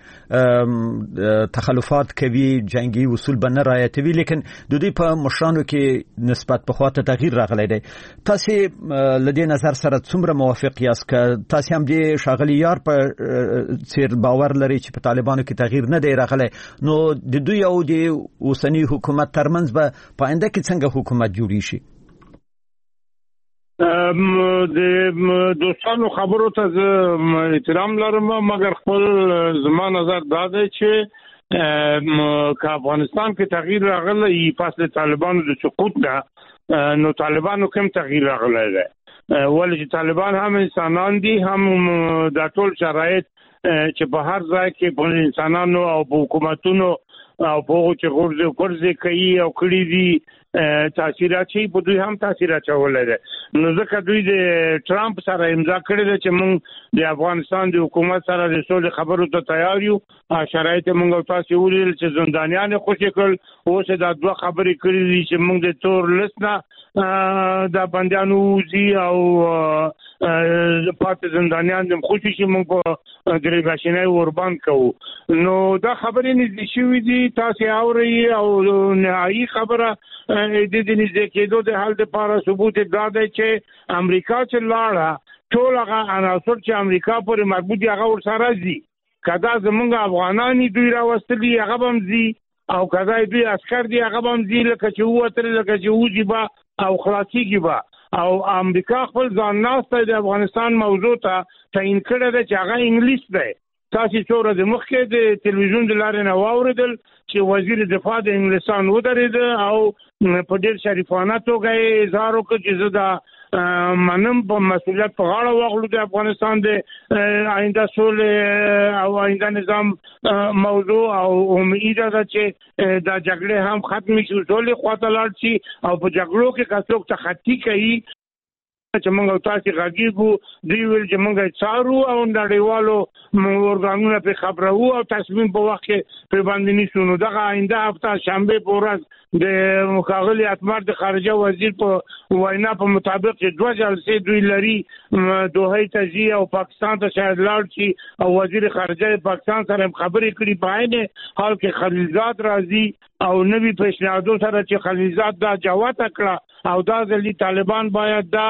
به تخلفات کوي، جنگي اصول به نه رعایتوي، لیکن د دوی په مشرانو کې نسبت پخوا ته تغییر راغلی دی. تاسې له دې نظر سره څومره موافق یاست که تاسې هم د شاغلی یار په څیر باور لرئ چې په طالبانو کې تغییر نه دی راغلی، نو د دوی او د اوسني حکومت ترمنځ به په آینده کې څنګه حکومت جوړی شي؟
د دوستانو خبرو ته زه احترام لرم، مګر خپل زما نظر دا دی چې که افغانستان کې تغییر راغلی فاصله طالبانو د سقوط نه نو طالبانو کوم تغییر راغلی دی ولې چې طالبان هم انسانان دي هم د ټول شرایط چې په هر ځای کې په انسانانو او په حکومتونو او په هغو چې غورځې غورځې کوي او کړي دي تاثیر اچوي په دوی هم تاثیر اچولی دی نو ځکه دوی د ټرامپ سره امضا کړې ده چې موږ د افغانستان د حکومت سره د سولې خبرو ته تیار یو شرایط موږ او تاسو ولیدل چې زندانیان یې خوشې کړل اوس دا دوه خبرې کړې دي چې موږ د تور لیست نه د بندیانو وځي او پاتې زندانیان هم خوشې شي موږ په ګریباشینۍ ورباند کوو نو دا خبرې نږدې شوي دي تاسو اورئ او نهایي خبره د دې نږدې کېدو د حال لپاره ثبوت دا دی چې امریکا چې لاړه ټول هغه عناصر چې امریکا پورې مربوط دي هغه ورسره ځي که دا زموږ افغانان دي دوی راوستلي هغه به هم ځي او که دا دوی عسکر دي هغه به هم ځي لکه چې ووتلي لکه چې وځي به او خلاصېږي به او امریکا خپل ځان ناستی د افغانستان موضوع ته تعین کړی دی چې هغه انګلیس دی تاسو څو ورځې مخکې د تلویزیون د لارې نه واورېدل چې وزیر دفاع د انګلستان ودرېده او په ډېر شریفانه توګه یې اظهار وکړ چې زه دا منم په مسؤلیت په غاړه واخلو د افغانستان د آینده سولې او آینده نظام موضوع او امید ده چې دا جګړې هم ختمې شي سولې خواته لاړ شي او په جګړو کې که څوک تخطي کوي چې موږ او تاسو غږیږو دوی ویل چې موږ څارو او نړیوالو ارګانونو په خبره وو او تصمیم په وخت کې په باندې نیسو نو دغه آینده هفته شنبه په ورځ د مخاغلی اتمر د خارجه وزیر په وینا په مطابق چې دوه جلسې دوی لري دوحې ته ځي او پاکستان ته شاید لاړ شي او وزیر خارجه پاکستان سره خبرې کړي په عین حال کې خلیلزاد راځي او نوی پیشنهادو سره چې خلیلزاد دا جواب کړه او دا ځلې طالبان باید دا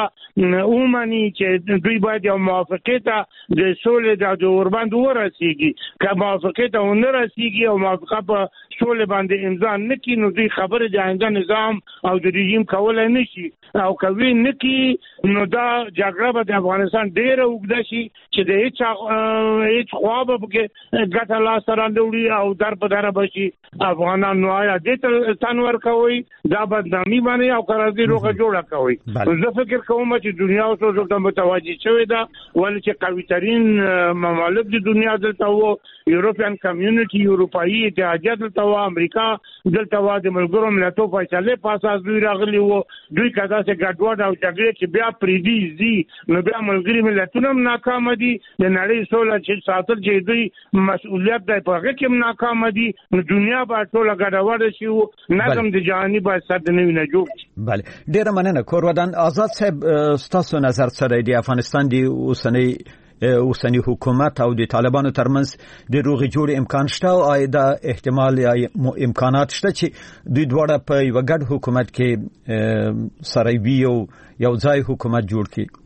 اومني چې دوی باید یو موافقه ته د سولې د اوربند ورسیږي که موافقه ته ونه رسیږي او موافقه په سولې باندې امضا نه کړي نو دوی خبره د آینده نظام او د رژیم کولای نشي او کوي نه کړي نو دا جګړه به د افغانستان ډېره اوږده شي چې د هیڅ هیڅ خوا به پکې ګټه لاسته راوړي او در په دره به شي افغانان نو آیا دې ته تن ورکوي دا بدنامي باندې او قراردادي روغه جوړه کوي زه فکر کوم چې دنیا اوس ورته متوجه شوې ده ولې چې قوي ترین ممالک د دنیا دلته وو یورپین کمیونټي اروپایي اتحادیه دلته وو امریکا دلته وو د ملګرو ملتونو فیصلې په اساس دوی راغلي وو دوی کدا چې ګډوډ او جګړې چې بیا پریدي زی نو بیا ملګري ملتونه هم ناکام دي د نړۍ سوله چې ساتل چې دوی مسؤلیت دی په هغه کې ناکام دي نو دنیا به ټول ګډوډ شي نظم د جهاني به سر نه وي نه جوړ
بله ډیره مننه کورودان آزاد صاحب ستاسو نظر سره د افغانستان د اوسنی اوسنی حکومت او د طالبانو ترمنځ د روغې جوړې امکان شته او آیا احتمال یا امکانات شته چې دوی دواړه په یو ګډ حکومت کې سره وي او یو ځای حکومت جوړ کړي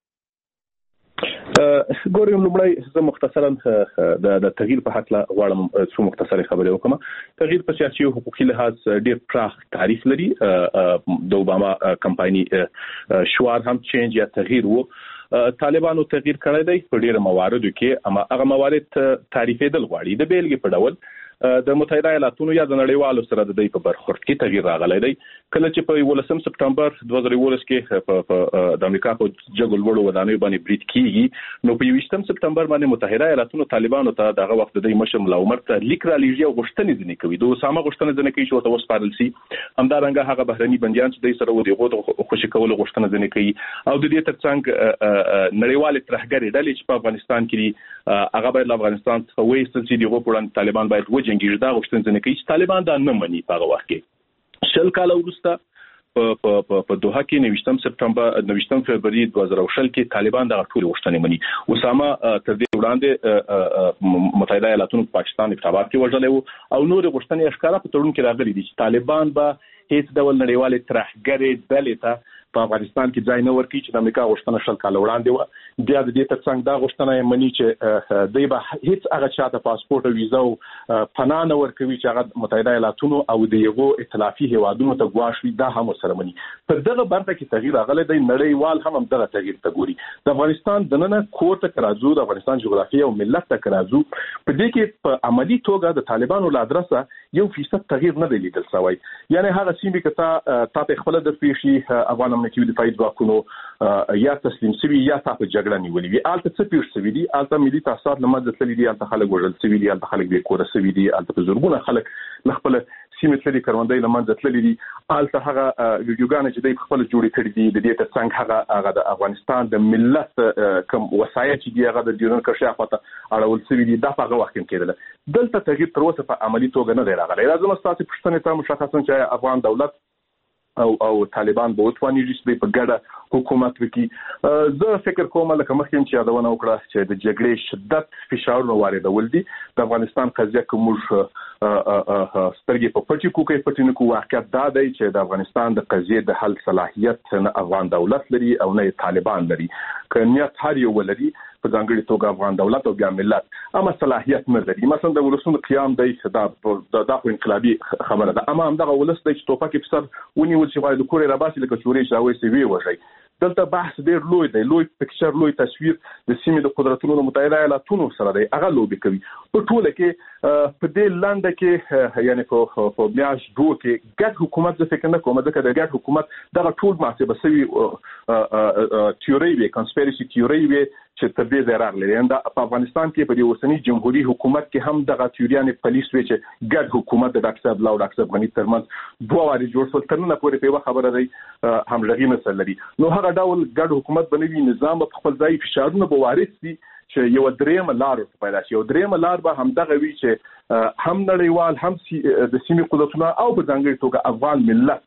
ګورم لومړی زه مختصرا د تغییر په حق لا غواړم څو مختصره خبرې وکم تغییر په سیاسي او حقوقي لحاظ ډېر پراخ تعریف لري د اوباما کمپایني شوار هم چینج یا تغییر وو طالبانو تغییر کړی دی په ډېر مواردو کې اما هغه موارد تعریفېدل غواړي د بیلګې په ډول د متحده ایالاتونو یا د نړیوالو سره د دې په برخورد کې تغییر راغلی دی کله چې په ولسم سپټمبر دوه زره یولس کې په د امریکا په جګړو وړو ودانیو باندې بریټ کیږي نو په یوشتم سپټمبر باندې متحده ایالاتونو طالبانو ته دغه وخت د مشر ملا عمر ته لیک را لېږي او غوښتنې ځنې کوي د اسامه غوښتنې ځنې کوي چې ورته وسپارل شي همدارنګه هغه بهرني بنديان چې د سره ودی غوښتنه خوشی کول غوښتنه ځنې کوي او د دې ترڅنګ نړیوال ترهګری ډلې چې په افغانستان کې هغه باید افغانستان څخه وایستل شي دغه پړن طالبان باید وجنګي دا غوښتنه ځنې کوي چې طالبان دا نه مني په هغه وخت کې شل کال وروسته په په په دوحه کې نوښتم سپټمبر نوښتم فبراير دوه زره شل کې طالبان دغه ټول غوښتنې مني اسامه تر دې وړاندې متحده ایالاتونو پاکستان انتخابات کې وژلې وو او نور غوښتنې ښکارا په تړون کې راغلي دي چې طالبان به هیڅ ډول نړیوال ترهګری ډلې ته په افغانستان کې ځای نه ورکړي چې د امریکا غوښتنه شل کال وړاندې و د دې ترڅنګ دا غوښتنه یې مني چې دوی به هیڅ هغه چاته پاسپورت او ویزا او پناه نه ورکوي چې هغه متحده ایالاتونو او د یو ائتلافي هیوادونو ته غواړي دا هم سره مني په دغه برخه کې تغییر راغلی دی نړیوال هم دغه تغییر ته ګوري د افغانستان د نن کور ته راځو د افغانستان جغرافیه او ملت ته راځو په دې کې په عملی توګه د طالبانو له ادرسه یو فیصد تغییر نه دی لیدل شوی. یعنی هغه سیمې کته تا په خپل د پیشي افغان امنیتي دفاعي ځواکونو یا تسلیم شوی یا تا په جګړه نیولې وي الته څه پیښ شوی دي الته ملي تاسیسات لمزه تللی دي الته خلک وژل شوی دي الته خلک به کور شوی دي الته په زورګونه خلک خپل سیمې تللی کروندې لمزه تللی دي الته هغه ویډیوګان چې د خپل جوړې کړې دي د دې ته څنګه هغه هغه د افغانستان د ملت کوم وسایل چې دی هغه د دیونر کښه خاطر اړول شوی دي د هغه وخت کې کېدل دلته تغییر تر اوسه په عملی توګه نه دی راغلی. لازم است چې پښتنې ته مشخصا چې افغان دولت او او طالبان به وتواني چې په ګډه حکومت وکړي. زه فکر کوم لکه مخکې چې یادونه وکړه چې د جګړې شدت فشارونه واردول دي د افغانستان قضیه کوم سترګې په پټي کوکې پټینو کو واقعیت دا دی چې د افغانستان د قضیې د حل صلاحیت نه افغان دولت لري او نه طالبان لري. کنيات هر یو ولري په ځانګړي توګه افغان دولت او بیا ملت اما صلاحیت نه لري. مثلا د ولسونو قیام دی دا د انقلابي خبره ده اما هم دغه ولس د توپک په سر ونی ول چې غواړي د کورې راباسي لکه چوري شاوي سی وی وژي. دلته بحث ډیر لوی دی لوی پکچر لوی تصویر د سیمې د قدرتونو متحده ایالاتونو سره دی هغه لوبي کوي په ټوله کې په دې لاندې کې یعنی په په میاش دوه کې ګډ حکومت د فکر نه کوم ځکه د ګډ حکومت دغه ټول محاسبه سوي تیوري وی کنسپیرسي تیوري وی چې تر دې ځای راغلي دا په افغانستان کې په دې اوسنی جمهوریت حکومت کې هم دغه تیوریان پولیس وی چې ګډ حکومت د ډاکټر صاحب لاو ډاکټر صاحب غنی ترمنځ دوه واري جوړ شول تر نه پورې په خبره دی همغږي نه لري. نو هغه ډول ګډ حکومت بنوي نظام په خپل ځای فشارونه به وارث دي چې یو درېم لار پیدا شي. یو درېم لار به هم دغه وی چې هم نړیوال هم د سیمې قدرتونه او په ځانګړي توګه افغان ملت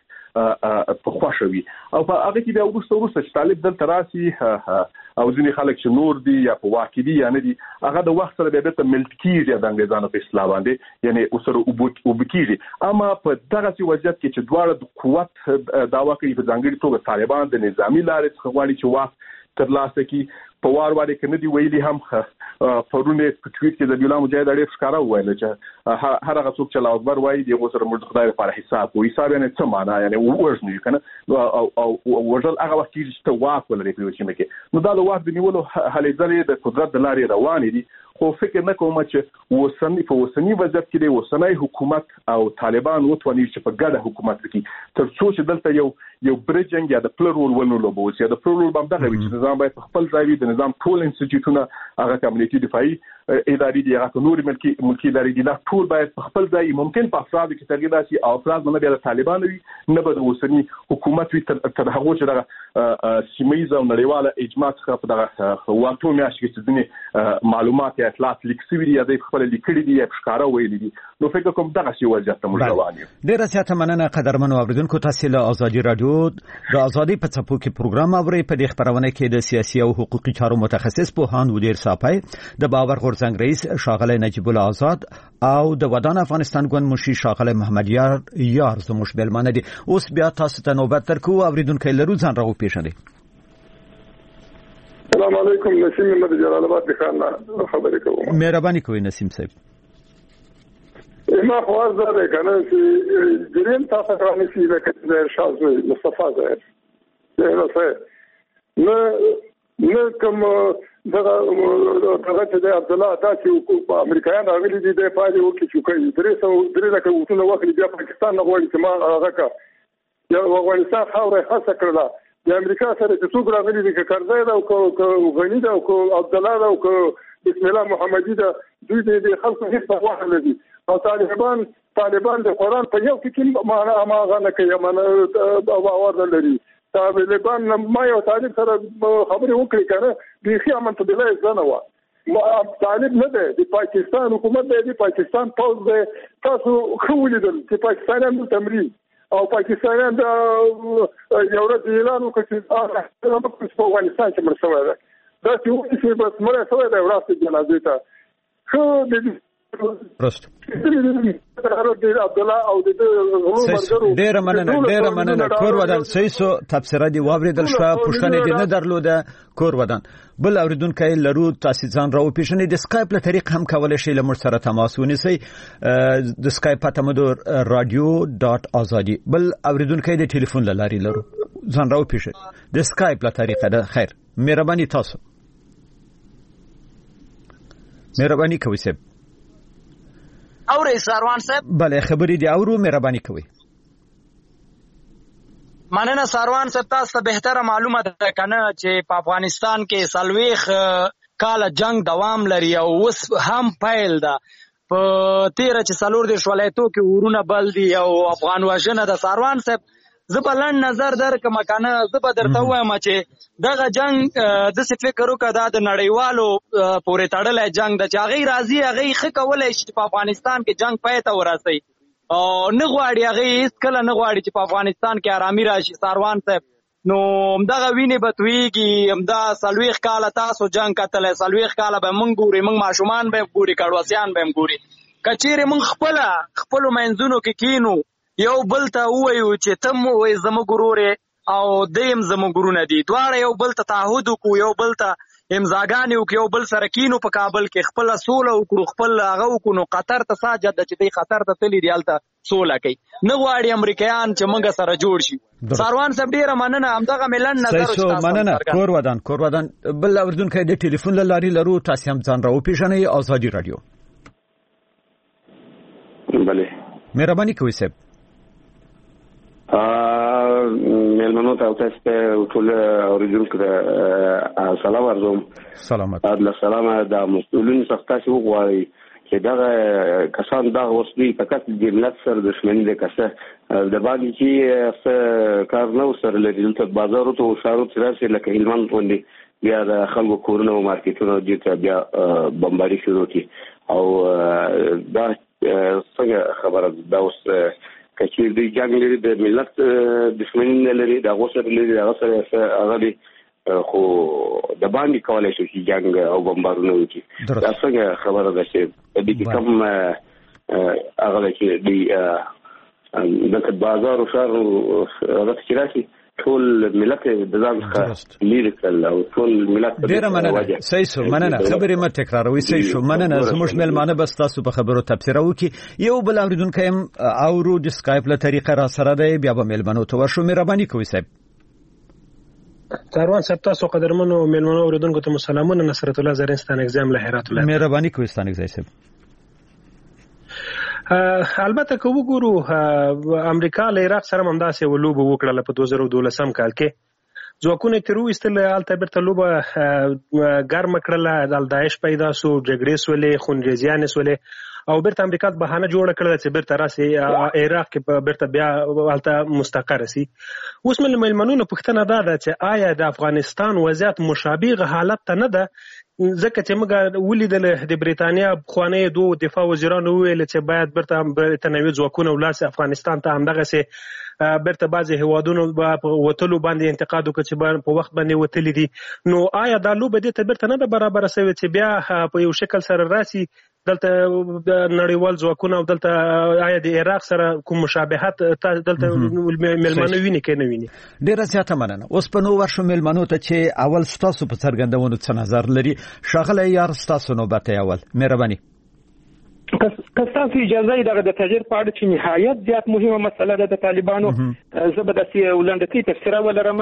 په خوشوي او په هغه کې بیا وروسته وروسته چې طالب دلته راسي او ځینې خلک چې نور دي یا په واقع دي یا نه دي هغه د وخت سره بیا د ملت کیږي د انګریزانو په اصطلاح باندې یعنی اوسره وبکیږي. اما په دغه وضعیت کې چې دواړه د قوت داوا کوي په ځانګړي توګه طالبان د نظامی لارې څخه غواړي چې واک ترلاسه کړي په وار واره کې نه دی ویلي هم پرونه په ټویټ کې د ګلام مجاهد اړیف ښکارا وایي چې هر هغه څوک چې الله اکبر وایي دی غوسره مرد خدای لپاره حساب وي حساب یې څه معنا یعنی ورژنی کنه او او ورژل هغه وخت چې ته واک ولري په وچې مکه نو دا د واک د نیولو هلې ځلې د قدرت د لارې روان دي. خو فکر نه کوم چې وسنی په وسنی وضعیت کې د وسنی حکومت او طالبان وتونی چې په ګډه حکومت کې تر څو چې دلته یو یو برجنګ یا د پلر رول ونو لوبوس یا د پلر رول باندې دغه چې نظام باید خپل ځای د نظام ټول انسټیټیوټونه هغه امنیتي دفاعي اداري دي هغه نور ملکی ملکی اداري دي ټول باید خپل ځای ممکن په افراد کې تغییر راشي او افراد نه بیا د طالبان وي نه به د وسنی حکومت وي تر هغه چې دغه سیمایي او نړیواله اجماع څخه په دغه واټو میاشت کې ځینې معلومات یا اطلاعات لیک شوي دي یا د خپل لیکلي دي یا ښکارا ویلي دي. نو فکر کوم دغه شی وضعیت موږ روان یو.
ډیره زیاته مننه قدرمنو اوریدونکو تاسو له ازادي رادیو د ازادي په څپو کې پروګرام اوري. په دې خبرونه کې د سیاسي او حقوقي چارو متخصص پوهاند ودیر صافی د باور غورځنګ رئیس شاغله نجیب الله آزاد او د ودان افغانستان ګوند مشي شاغله محمد یار یار زموږ بلمانه دي. اوس بیا تاسو ته نوبت ترکو اوریدونکو لرو ځان راو پیښنه.
السلام علیکم نسیم محمد جلال آباد خان خبرې کوم.
مهرباني کوئ نسیم صاحب.
ما خواست داره کنه چې جریم تاسو رانه شي لکه د شاز مصطفی زاهد نه نه نه کوم دغه دغه چې د عبد الله داسې په امریکایان راغلي دي د پاجي وکي چې کوي درې سو درې لکه وټونه وکړي بیا پاکستان نه غواړي چې ما هغه کا یا افغانستان خاورې خاصه کړله د امریکا سره چې څوک راغلي دي چې کرزی دا او غنی دا او عبد الله دا او بسم الله محمدي دا دوی د خلکو هیڅ په واه نه دي او طالبان طالبان د قرآن په یو کې معنا اماغه نه کوي معنا باور نه لري. طالبان ما یو طالب سره خبرې وکړې کنه بيخي امن ته بلای ځنه و طالب نه دی د پاکستان حکومت دی د پاکستان پوز دی تاسو خو ولیدل چې پاکستانیان تمرین او پاکستانیان د یو ورځ اعلان وکړ چې په افغانستان کې مرسته ده دا چې بس مړه شوی دی وراسته جنازې ته خو د
پرست ډیره مننه ډیره مننه کور ودان سېسو تفسیر دی واوریدل شو پښتنې دې نه درلوده کور ودان. بل اوریدونکو لرو تاسو ځان راو پیښنې د اسکایپ له طریق هم کولای شئ له موږ سره تماس ونیسئ. د اسکایپ پته مدور رادیو ډاټ ازادي. بل اوریدونکو د ټلیفون لاري لرو ځان راو پیښه د اسکایپ له طریقه ده. خیر مهرباني تاسو مهرباني کوي صاحب.
اوري ساروان صاحب؟
بله خبرې دی اورو، مهرباني کوي.
مننه ساروان صاحب، تاسو ته بهتره معلومه ده کنه چې په افغانستان کې سلويخ کال جنگ دوام لري او اوس هم پیل ده. په تیر چې سلور د شولایتو کې ورونه بل دي او افغان وژنه ده. ساروان صاحب زه په لنډ نظر درکم کنه، زه به درته وایم چې دغه جنگ د څه فکر وکړه دا د نړیوالو پورې تړلی جنگ ده چې هغې راځي هغې ښه کولی شي چې په افغانستان کې جنگ پای ته ورسوي او نه غواړي هغې هېڅکله نه غواړي چې په افغانستان کې ارامي راشي. ساروان صاحب نو همدغه وینې به تویږي، همدا څلوېښت کاله تاسو جنګ کتلی، څلوېښت کاله به موږ ګوري، موږ ماشومان به هم ګوري، کډوسیان به هم ګوري. که چیرې موږ خپله خپلو منځونو کې کینو، یو بل ته ووایو چې ته م وایي زموږ ورور او دی هم زموږ ورونه دي، دواړه یو بل ته تعهد وکړو، یو بل ته امضاګانې وکړو، یو بل سره کینو په کابل کې، خپله سوله وکړو، خپل هغه وکړو، نو قطر ته ساجد ده چې دی قطر ته تلي دي هلته سوله کوي. نه غواړي امریکایان چې موږ سره جوړ شي. ساروان صاحب ډېره مننه، همدغه مې لنډ نظر
صحیح شو، مننه. کور ودان کور ودان بل اورېدونکی د ټلیفون له لارې لرو، تاسې هم ځان را وپېژنئ. ازادي راډیو.
بله
مهرباني کوئ صاحب.
مېلمنو ته او تاسو ته ټول اورېدونکو ته سلام عرضوم.
سلامت.
عدل سلام. د مسؤلینو څخه تاسو وغواړئ چې دغه کسان دغه اوس دوی فقط د ملت سره دښمني ده، که څه د باندې چې څه کار نه ورسره لري، دلته بازارو ته ښارو ته راسي لکه هلمند غوندې بیا د خلکو کورونه او مارکیټونه دې ته بیا بمباري شروع کړي. او دا څنګه خبره دا اوس که چېرې دوی جنګ لري د ملت دښمني نه لري، د هغو سره لري، د هغه سره هغه دی، خو د باندې کولی شو چې جنګ او بمبارونه وکړي. دا څنګه خبره ده چې په دې کې کوم هغه ده چې دوی دلته بازار او ښار هغه ته چې راشي ټول ملت د ځان څخه لرې کړل او ټول ملت
ډېره مننه. صحیح شو، مننه. خبرې مه تکراروئ. صحیح شو، مننه. زموږ میلمانه به ستاسو په خبرو تبصره وکړي. یو بل اورېدونکی هم اورو د سکایپ له طریقه را سره دی، بیا به میلمنو ته ورشو. مهرباني کوئ صاحب.
ساروان صاحب تاسو قدرمنو میلمنو اوریدونکو ته سلامونه. نصرت الله زرین ستانګزام له هرات ولایت.
مهرباني کوئ ستانګزای صاحب.
البته که وګورو امریکا له عراق سره هم داسې ولوبه وکړله په دوه زره دولسم کال کې، ځواکونه یې ترې وایستل، هلته بیرته لوبه ګرمه کړله، داعش پیدا سو، جګړې سولې، خونریزیانې سولې او بیرته امریکا بهانه جوړه کړله چې بیرته راسي عراق کې بیرته بیا هلته مستقر سي. اوس مې له میلمنونو پوښتنه دا ده چې آیا د افغانستان وضعیت مشابه حالت ته نه ده؟ ځکه چې موږ ولیدل د بریتانیا پخواني دوه دفاع وزیرانو وویل چې باید بیرته برتانوي ځواکونه ولاړ سي افغانستان ته، همدغسې بیرته بعضې هیوادونو په وتلو باندې انتقاد وکړه چې په وخت باندې وتلي دي. نو آیا دا لوبه دې ته بیرته نه ده برابره شوې چې بیا په یو شکل سره راسي دلته د نړیوال ځواکونه او دلته آیا د عراق سره کوم مشابهت دلته میلمانه ویني که نه ویني؟
ډېره زیاته مننه. اوس په نو ورشو میلمنو ته چې اول ستاسو په څرګندونو څه نظر لري. ښاغلی یار ستاسو نوبت دی اول. مهرباني.
که ستاسو اجازه یې دغه د تغییر په اړه چې نهایت زیات مهمه مسله ده د طالبانو، زه به داسې یو لنډکۍ تفسیره ولرم.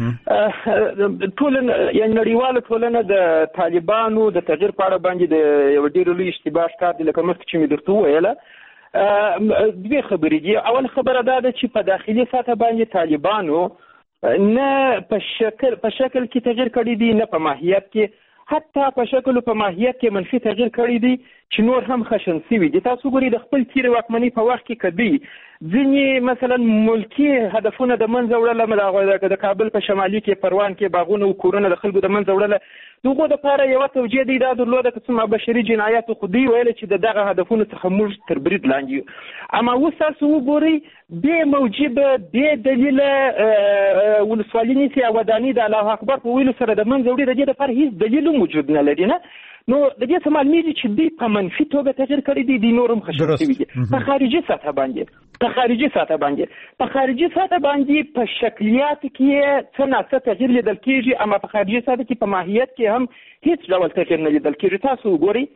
ټولنه یعنې نړیواله ټولنه د طالبانو د تغییر په اړه باندې د یو ډېر لوی اشتباه ښکار دی. لکه مخکې چې مې درته وویله دوې خبرې دي. اول خبره دا ده چې په داخلي سطحه باندې طالبانو نه په شکل په شکل کې تغییر کړی دی، نه په ماهیت کې، حتی په شکل او په ماهیت کې منفي تغییر کړی دی چې نور هم خشن سوي دي. تاسو ګورئ د خپل تیرې واکمنۍ په وخت کې که دوی ځینې مثلا ملکي هدفونه د منځه وړله، د کابل په شمالي کې پروان کې باغونه او کورونه د خلکو د منځه وړله، د هغو دپاره یوه توجیه دی دا درلوده که څومره بشري جنایاتو، خو دوی ویله چې د دغه هدفونو څخه موږ تر برید لاندې یو. اما اوس تاسو وګورئ بې موجبه بې دلیله ولسوالي نیسي او وداني د الله اکبر په ویلو سره د منځه وړي، د دې دپاره هېڅ دلیل موجود نه لري. نه نو د دې څه معلومېږي چې دوی په منفي توګه تغییر کړی دی، دوی نور هم خشن شوي دي په خارجي سطحه باندې. په خارجي سطحه باندې په خارجي سطحه باندې په شکلیاتو کې څه ناڅه تغییر لیدل کېږي، اما په خارجي سطحه کې په ماهیت کې هم هیڅ ډول تغییر نه لیدل کېږي. تاسو وګورئ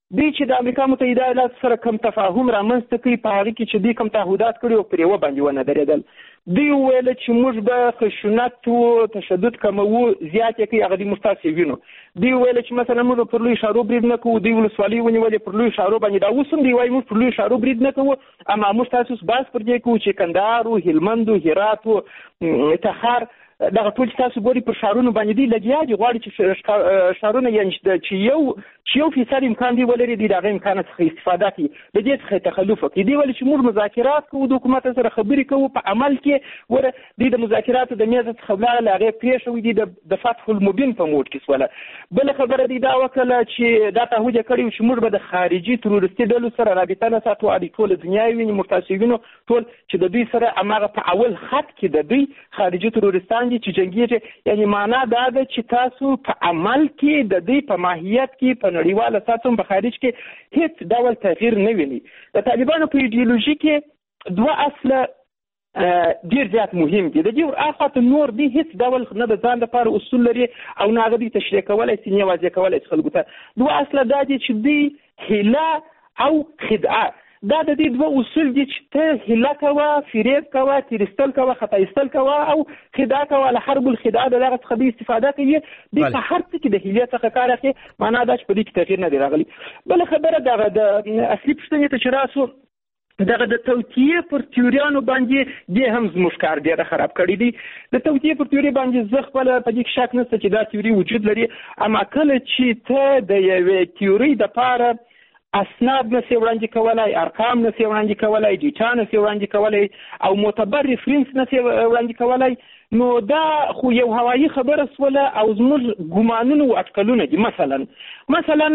دوی چې د امریکا متحده ایالاتو سره کوم تفاهم رامنځته کړي په هغه کې چې دوی کوم تعهدات کړي او پر یوه باندې ونه درېدل. دوی وویل چې موږ به خشونت و تشدد کموو، زیات یې کوي هغه دوی موږ تاسې وینو. دوی وویل چې مثلا موږ پر لویو ښارو برید نه کوو، دوی ولسوالۍ ونیولې پر لویو ښارو باندې. دا اوس هم دوی وایي موږ پر لویو ښارو برید نه کوو، اما موږ تاسې اوس بحث پر دې کوو چې کندهار و، هلمند و، هرات و، تخار، دغه ټول چې تاسو ګوري پر ښارونو باندې دوی لګیا دي، غواړي چې ښارونه یعنې چې یو چې یو فیصد امکان دی ولري دوی د هغه امکانه څخه استفاده کوي، د دې څخه تخلف وکړي. دوی وایي چې موږ مذاکرات کوو، د حکومت سره خبرې کوو، په عمل کې ګوره دوی د مذاکراتو د میزه څخه ولاړل، هغې پرېښوي دي د فتح المبین په موډ کې سوله. بله خبره دوی دا وکړله چې دا تعهد یې کړی چې موږ به د خارجي تروریستي ډلو سره رابطه نه ساتو، او ټوله دنیا یې ویني، موږ تاسې وینو ټول چې د دوی سره هماغه په اول خط کې د دوی خارجي تروریستان دي چې جنګېږي. یعنی معنا دا ده چې تاسو په عمل کې د دوی په ماهیت کې په نړیواله سطح په خارج کې هیڅ ډول تغییر نه ویني. د طالبانو په ایډیولوژي کې دوه اصله ډیر زیات مهم دي. د دې ورخواته نور دي هیڅ ډول نه د ځان لپاره اصول لري او نه هغه دوی تشریح کولی شي، نه واضح کولی شي خلکو ته. دوه اصله دا دي چې دوی هیله او خدعه، دا د دې دوه اصول دي چې ته هیله کوه، فریب کوه، تیرستل کوه، خطا ایستل کوه او خدعه کوه. له حرب الخدعه د دغه څخه دوی استفاده کوي، دوی په هر څه کې د هیلې څخه کار اخلي. معنا دا چې په دې کې تغییر نه دی راغلی. بله خبره دغه د اصلي پوښتنې ته چې راسو، دغه د توطیې پر تیوریانو باندې دې هم زموږ کار ډېره خراب کړی دی. د توطیې پر تیوري باندې زه خپله په دې کې شک نشته چې دا تیوري وجود لري، اما کله چې ته د یوې تیوري دپاره اسناد نسي وړاندې کولای، ارقام نسي وړاندې کولای، ډیټا نسي وړاندې کولای او معتبر ریفرنس نسي وړاندې کولای، نو دا خو یو هوایي خبره سوله او زموږ ګمانونه او اټکلونه دي. مثلا مثلا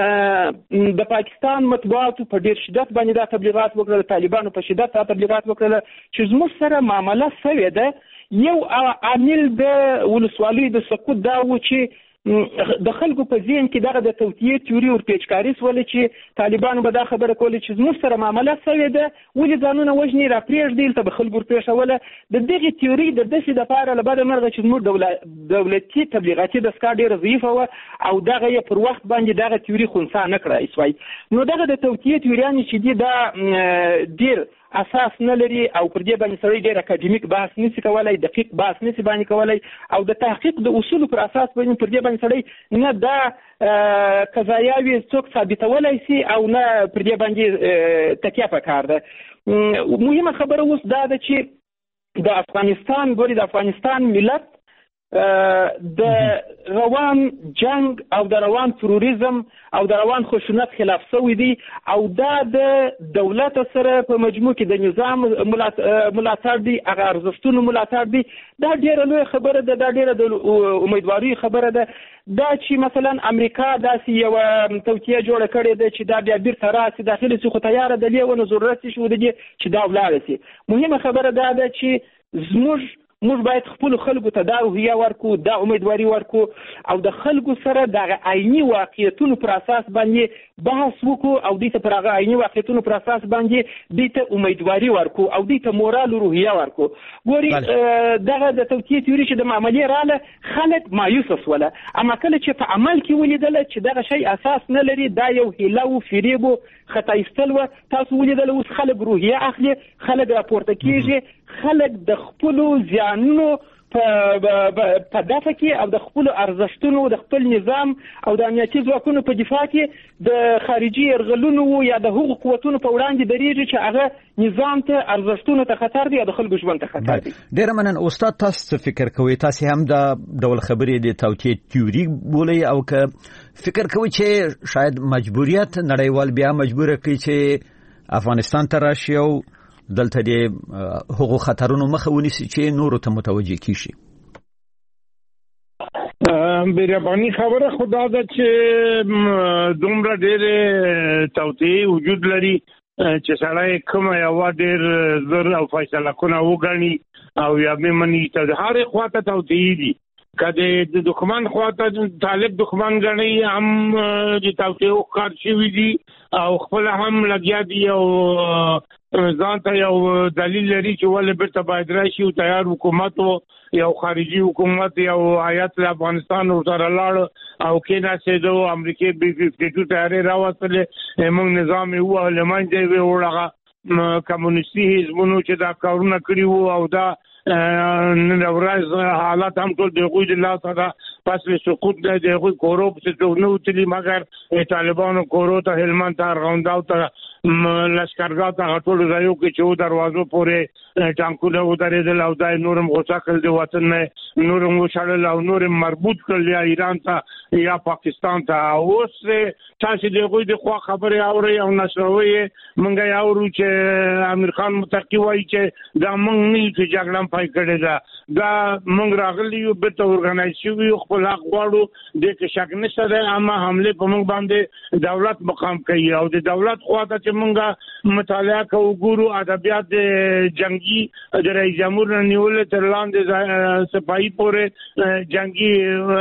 د پاکستان مطبوعاتو په ډېر شدت باندې دا تبلیغات وکړل، طالبانو په شدت دا تبلیغات وکړل چې زموږ سره معامله سوې ده. یو عامل د ولسوالیو د سقوط دا و چې د خلکو په ذهن کې دغه د توطیې تیوري ور پیچکاري سوله چې طالبانو به دا خبره کوله چې زموږ سره معامله سوې ده، ولې ځانونه وژني، را پرېږدي، دلته به خلکو ور پېښوله. د دغې تیوري د داسې دپاره له بده مرغه چې زموږ دولتي تبلیغاتي دستګاه ډېره ضعیفه وه او دغه یې پر وخت باندې دغه تیوري خنثی نه کړی سوی. نو دغه د توطیې تیوریانې چې دي دا ډېر اساس نه لري او پر دې باندې سړی ډېر اکاډمیک بحث نشي کولی، دقیق بحث نشي باندې کولی او د تحقیق د اصولو پر اساس باندې پر دې باندې سړی نه دا قضایاوې څوک ثابتولی شي او نه پر دې باندې تکیه پکار ده. مهمه خبره اوس دا ده چې د افغانستان ګوري د افغانستان ملت د روان جنگ او د روان تروریزم او د روان خشونت خلاف شوی دی او دا د دولت سره په مجموع کې د نظام ملاتړ دی، هغه ارزښتونو ملاتړ دی. دا ډیره لویه خبره ده، دا ډیره د امیدواري خبره ده. دا چې مثلا امریکا داسې یوه توطیه جوړه کړې ده چې دا بیا بیرته راسي داخلي شي، خو تیاره د لیونه ضرورت شي د دې چې دا ولاړه شي. مهمه خبره دا ده چې زموږ موږ باید خپل خلکو ته دا روحیه ورکو، دا امیدواري ورکو او د خلکو سره د عیني واقعیتونو پر اساس باندې بحث وکړو او دوی ته پر هغه عیني واقعیتونو پر اساس باندې دوی ته امیدواري ورکو او دوی ته مورال روحیه ورکو. ګوري دغه د توطیې تیوري چې د معاملې راله خلک مایوسه سوله، اما کله چې په عمل کې ولیدله چې دغه شی اساس نه لري، دا یو هیله و، فریب و، خطا ایستل و، تاسو ولیدله اوس خلک روحیه اخلي، خلک راپورته کېږي، خلک د خپلو زیانونو په دفع کې او د خپلو ارزښتونو د خپل نظام او د امنیتي ځواکونو په دفاع کې د خارجي یرغلونو یا د هغو قوتونو په وړاندې درېږي چې هغه نظام ته ارزښتونو ته خطر دی او د خلکو ژوند ته خطر دی.
ډېره مننه استاد. تاسو څه فکر کوئ؟ تاسو هم دا ډول خبرې د توطیې تیوري بولئ او که فکر کوئ چې شاید مجبوریت نړیوال بیا مجبوره کړي چې افغانستان ته راشي او دلته د هغو خطرونو مخه ونیسي چې نورو ته متوجه کیشي؟
بیربانی خبره خدا ده چې دومره ډېرې توطیې وجود لري چې سړی کومه یوه ډېر زر او فیصله کنه وګڼي او یا مې مني ته د هرې خوا ته توطیې دي. که د دښمن خوا ته طالب دښمن ګڼي هم د توطیې ښکار شوي دي او خپله هم لګیا دي او ځان ته یو دلیل لري چې ولې بیرته باید راشي او تیار حکومت یو خارجي حکومت یو آیات له افغانستان سره لاړ او کینا سیدو امریکای بي ففټي ټو تیارې راوستلې موږ نظام یو لمن دی وړغه کمونیستي حزبونو چې دا کارونه کړی وو او دا نن ورځ حالات هم ټول دغه د الله تعالی پس له سقوط د دغه کورو په څیر نو تللی مګر طالبانو کورو ته هلمند ته غونډاو ته لشکرګاه ته ټول ځایو کې چې دروازو پورې ټانکونه ودرېدل او دای نورم غوسه کړل د وطن نه نورم وشړل او نورم مربوط کړل یا ایران ته یا پاکستان ته اوس تاسو دغه د خو خبره اوري او نشروي مونږه یاورو چې امیر خان متقی وایي چې دا مونږ نه چې جګړه پای کړی دا دا مونږ راغلی یو به ته اورګنایز شو خپل حق غواړو د کې شک نشته ده اما حمله په مونږ باندې دولت مقام کوي او د دولت خواته چې مونږه مطالعه کوو ګورو ادبیات د جنگي د رئیس جمهور نیول تر لاندې سپایي پورې جنگي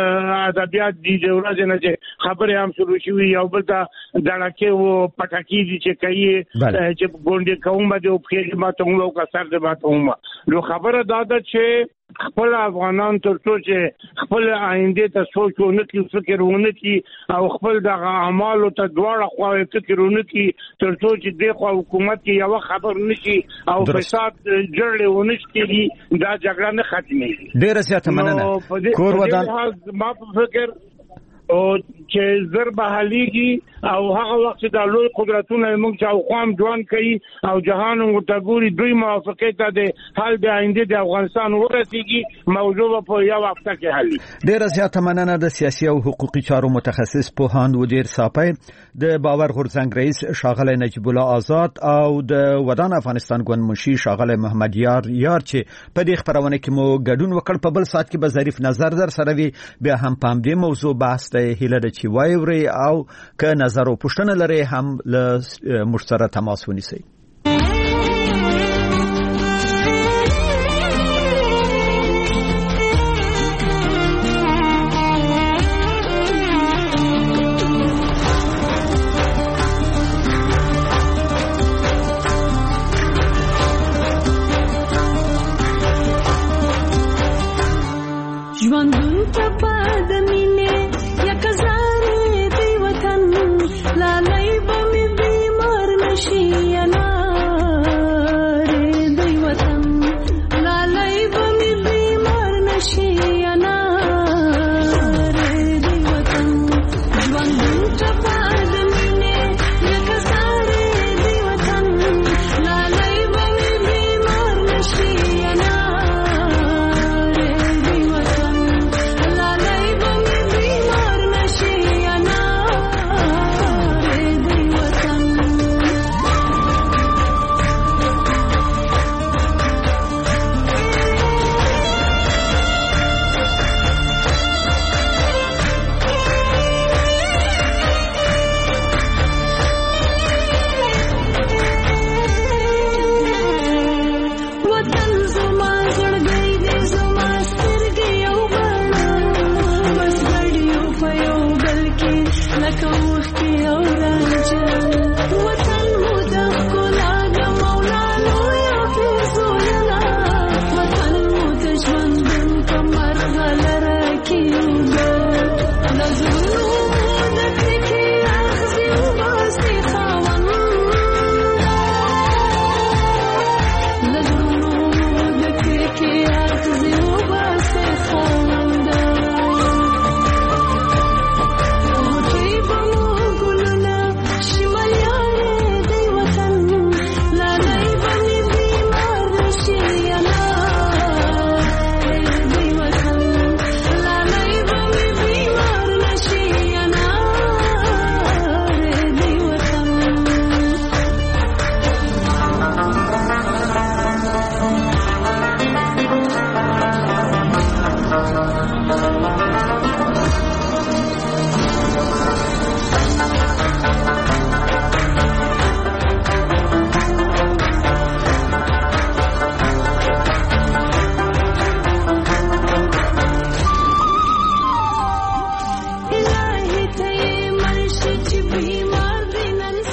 ادبیات دي د ورځې نه چې خبره هم شروع شوې یو بل ته دړکه او پټاکی دي چې کوي چې ګونډه کوم به او په ما ته مو کا سر د ما ته نو خبره دا ده چې خپل افغانان تر څو چې خپل آینده ته سوچ ونه کړي فکر ونه کړي او خپل د اعمال ته دواړه خواوې فکر ونه کړي تر څو چې د حکومت کې یو خبر نشي او فساد جوړ ونه کړي دا جګړه نه ختمي
ډیره زیاته مننه کور ودان
ما په فکر او چې زر بحالیږي او هغه وخت د لوی قدرتونو موږ چې او قوم ځوان کوي او جهان ورتګوري دوی موافقه ته د حل د آینده د افغانستان ورسیږي موضوع په یو هفته کې حل
ډیره زیاته مننه د سیاسي او حقوقي چارو متخصص پوهاند ودیر صاپي د باور غورځنګ رئیس شاغله نجیب الله آزاد او د ودان افغانستان ګوند منشي شاغله محمد یار یار چې په دې خبرونه کې مو ګډون وکړ په بل سات کې به ظریف نظر در سره وي بیا هم پام دې موضوع بحث هیله ده چې وایوري او که نظر او پوښتنه لري هم له مشترک تماس ونیسي.